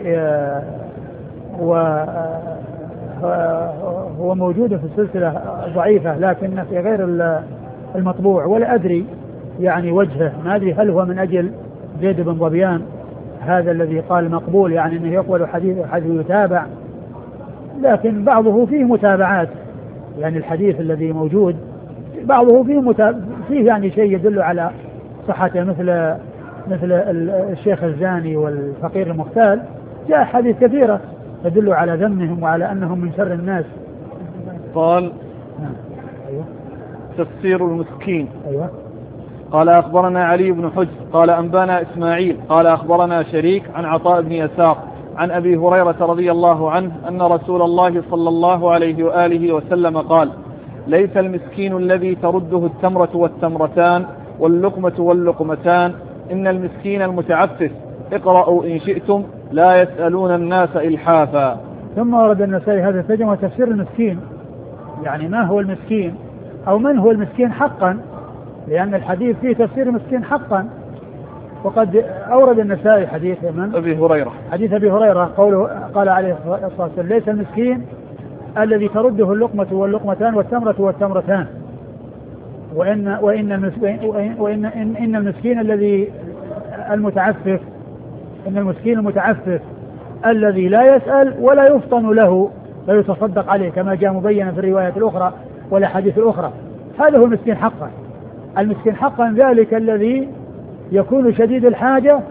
وهو موجود في السلسلة ضعيفة لكن في غير المطبوع، ولا أدري يعني وجهه، ما أدري هل هو من أجل زيد بن ظبيان هذا الذي قال مقبول يعني أنه يقبل حديث حديث يتابع، لكن بعضه فيه متابعات، يعني الحديث الذي موجود بعضه فيه متابع فيه يعني شيء يدل على صحته، مثل مثل الشيخ الزاني والفقير المختال جاء حديث كثيرة تدل على ذمهم وعلى أنهم من شر الناس. قال أيوة. تفسير المسكين. أيوة. قال أخبرنا علي بن حجر قال أنبانا إسماعيل قال أخبرنا شريك عن عطاء بن يسار عن أبي هريرة رضي الله عنه أن رسول الله صلى الله عليه وآله وسلم قال ليس المسكين الذي ترده التمرة والتمرتان واللقمة واللقمتان، إن المسكين المتعفف اقرأوا إن شئتم لا يسألون الناس إلحافا. ثم ورد النسائي هذا الترجمة تفسير المسكين، يعني ما هو المسكين أو من هو المسكين حقا، لأن الحديث فيه تفسير المسكين حقا. وقد أورد النسائي حديث من أبي هريرة حديث أبي هريرة قوله قال عليه الصلاة والسلام ليس المسكين الذي ترده اللقمة واللقمتان والتمرة والتمرتان، وإن وإن وإن إن, إن المسكين الذي المتعفف إن المسكين المتعفف الذي لا يسأل ولا يفطن له لا يتصدق عليه كما جاء مبينا في الروايات الأخرى والأحاديث الأخرى، هذا هو المسكين حقا. المسكين حقا ذلك الذي يكون شديد الحاجة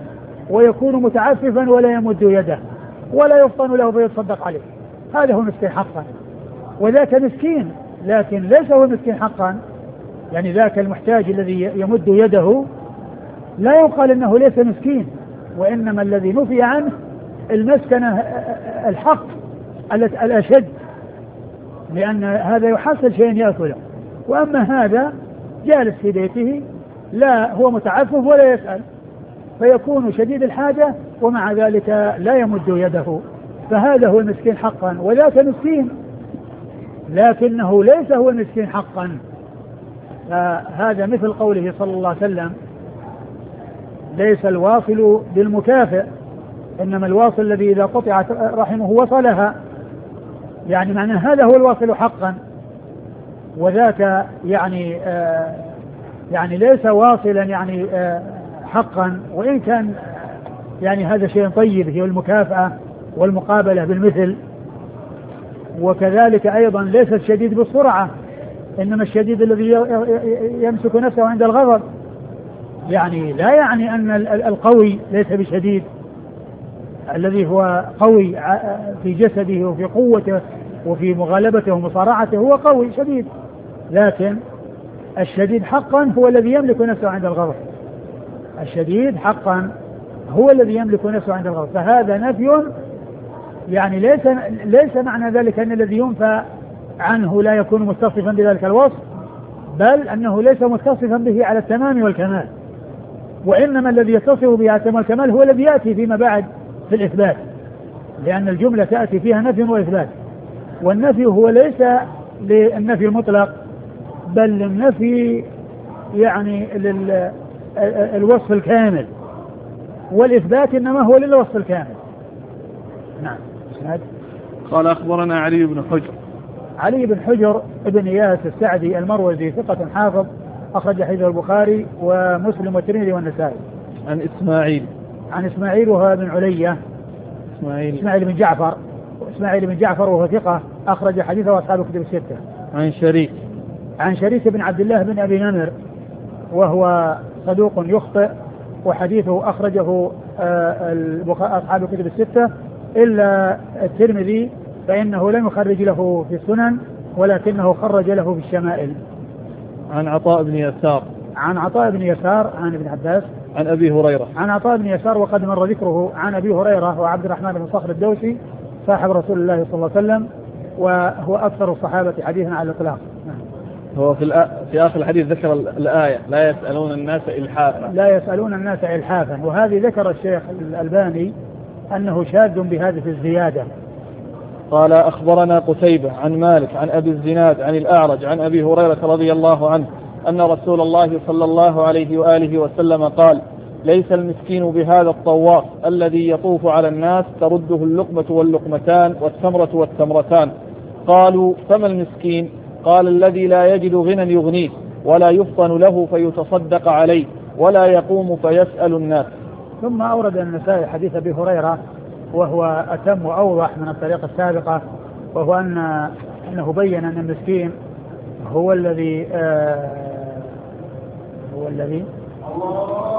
ويكون متعففا ولا يمد يده ولا يفطن له فيتصدق عليه، هذا هو مسكين حقا. وذاك مسكين لكن ليس هو مسكين حقا، يعني ذاك المحتاج الذي يمد يده لا يقال انه ليس مسكين، وانما الذي نفي عنه المسكنة الحق الاشد، لان هذا يحصل شيء يأكله، واما هذا جالس في بيته لا هو متعفف ولا يسأل، فيكون شديد الحاجة ومع ذلك لا يمد يده، فهذا هو المسكين حقا. وذاك مسكين لكنه ليس هو المسكين حقا، فهذا مثل قوله صلى الله عليه وسلم ليس الواصل بالمكافئ إنما الواصل الذي إذا قطعت رحمه وصلها، يعني معنى هذا هو الواصل حقا، وذاك يعني آه يعني ليس واصلا يعني آه حقا، وإن كان يعني هذا شيء طيب هي المكافأة والمقابلة بالمثل. وكذلك أيضا ليس الشديد بالسرعة، إنما الشديد الذي يمسك نفسه عند الغضب، يعني لا يعني أن القوي ليس بشديد، الذي هو قوي في جسده وفي قوته وفي مغالبته ومصارعته هو قوي شديد، لكن الشديد حقا هو الذي يملك نفسه عند الغضب، الشديد حقا هو الذي يملك نفسه عند الغضب. فهذا نفي، يعني ليس ليس معنى ذلك أن الذي ينفى عنه لا يكون متصفا بذلك الوصف، بل أنه ليس متصفا به على التمام والكمال، وإنما الذي يتصف به على التمام والكمال هو الذي يأتي فيما بعد في الإثبات، لأن الجملة تأتي فيها نفي وإثبات، والنفي هو ليس للنفي المطلق بل للنفي يعني للوصف الكامل، والإثبات إنما هو للوصف الكامل. نعم. قال أخبرنا علي بن حجر. علي بن حجر ابن إياس السعدي المروزي ثقة حافظ أخرج حديثه البخاري ومسلم والترمذي والنسائي. عن إسماعيل. عن إسماعيل وهو بن علية. إسماعيل. إسماعيل بن جعفر. إسماعيل بن جعفر وهو ثقة أخرج حديثه أصحاب الكتب الستة. عن شريك. عن شريك بن عبد الله بن أبي نمر وهو صدوق يخطئ، وحديثه أخرجه أصحاب الكتب الستة إلا الترمذي فإنه لم يخرج له في السنن ولكنه خرج له في الشمائل. عن عطاء بن يسار. عن عطاء بن يسار عن ابن عباس. عن أبي هريرة. عن عطاء بن يسار وقد مر ذكره. عن أبي هريرة وعبد الرحمن بن صخر الدوسي صاحب رسول الله صلى الله عليه وسلم، وهو أكثر الصحابة حديثا على الإطلاق. هو في, الأ... في آخر الحديث ذكر الآية لا يسألون الناس إلحافا. لا يسألون الناس إلحافا، وهذه ذكر الشيخ الألباني أنه شاذ بهذه الزيادة. قال أخبرنا قتيبة عن مالك عن أبي الزناد عن الأعرج عن أبي هريرة رضي الله عنه أن رسول الله صلى الله عليه وآله وسلم قال: ليس المسكين بهذا الطواف الذي يطوف على الناس ترده اللقمة واللقمتان والتمرة والتمرتان. قالوا: فما المسكين؟ قال: الذي لا يجد غنى يغنيه ولا يفطن له فيتصدق عليه ولا يقوم فيسأل الناس. ثم أورد النسائي حديث أبي هريرة وهو أتم وأوضح من الطريقة السابقة، وهو أن أنه بين أن المسكين هو الذي آه هو الذي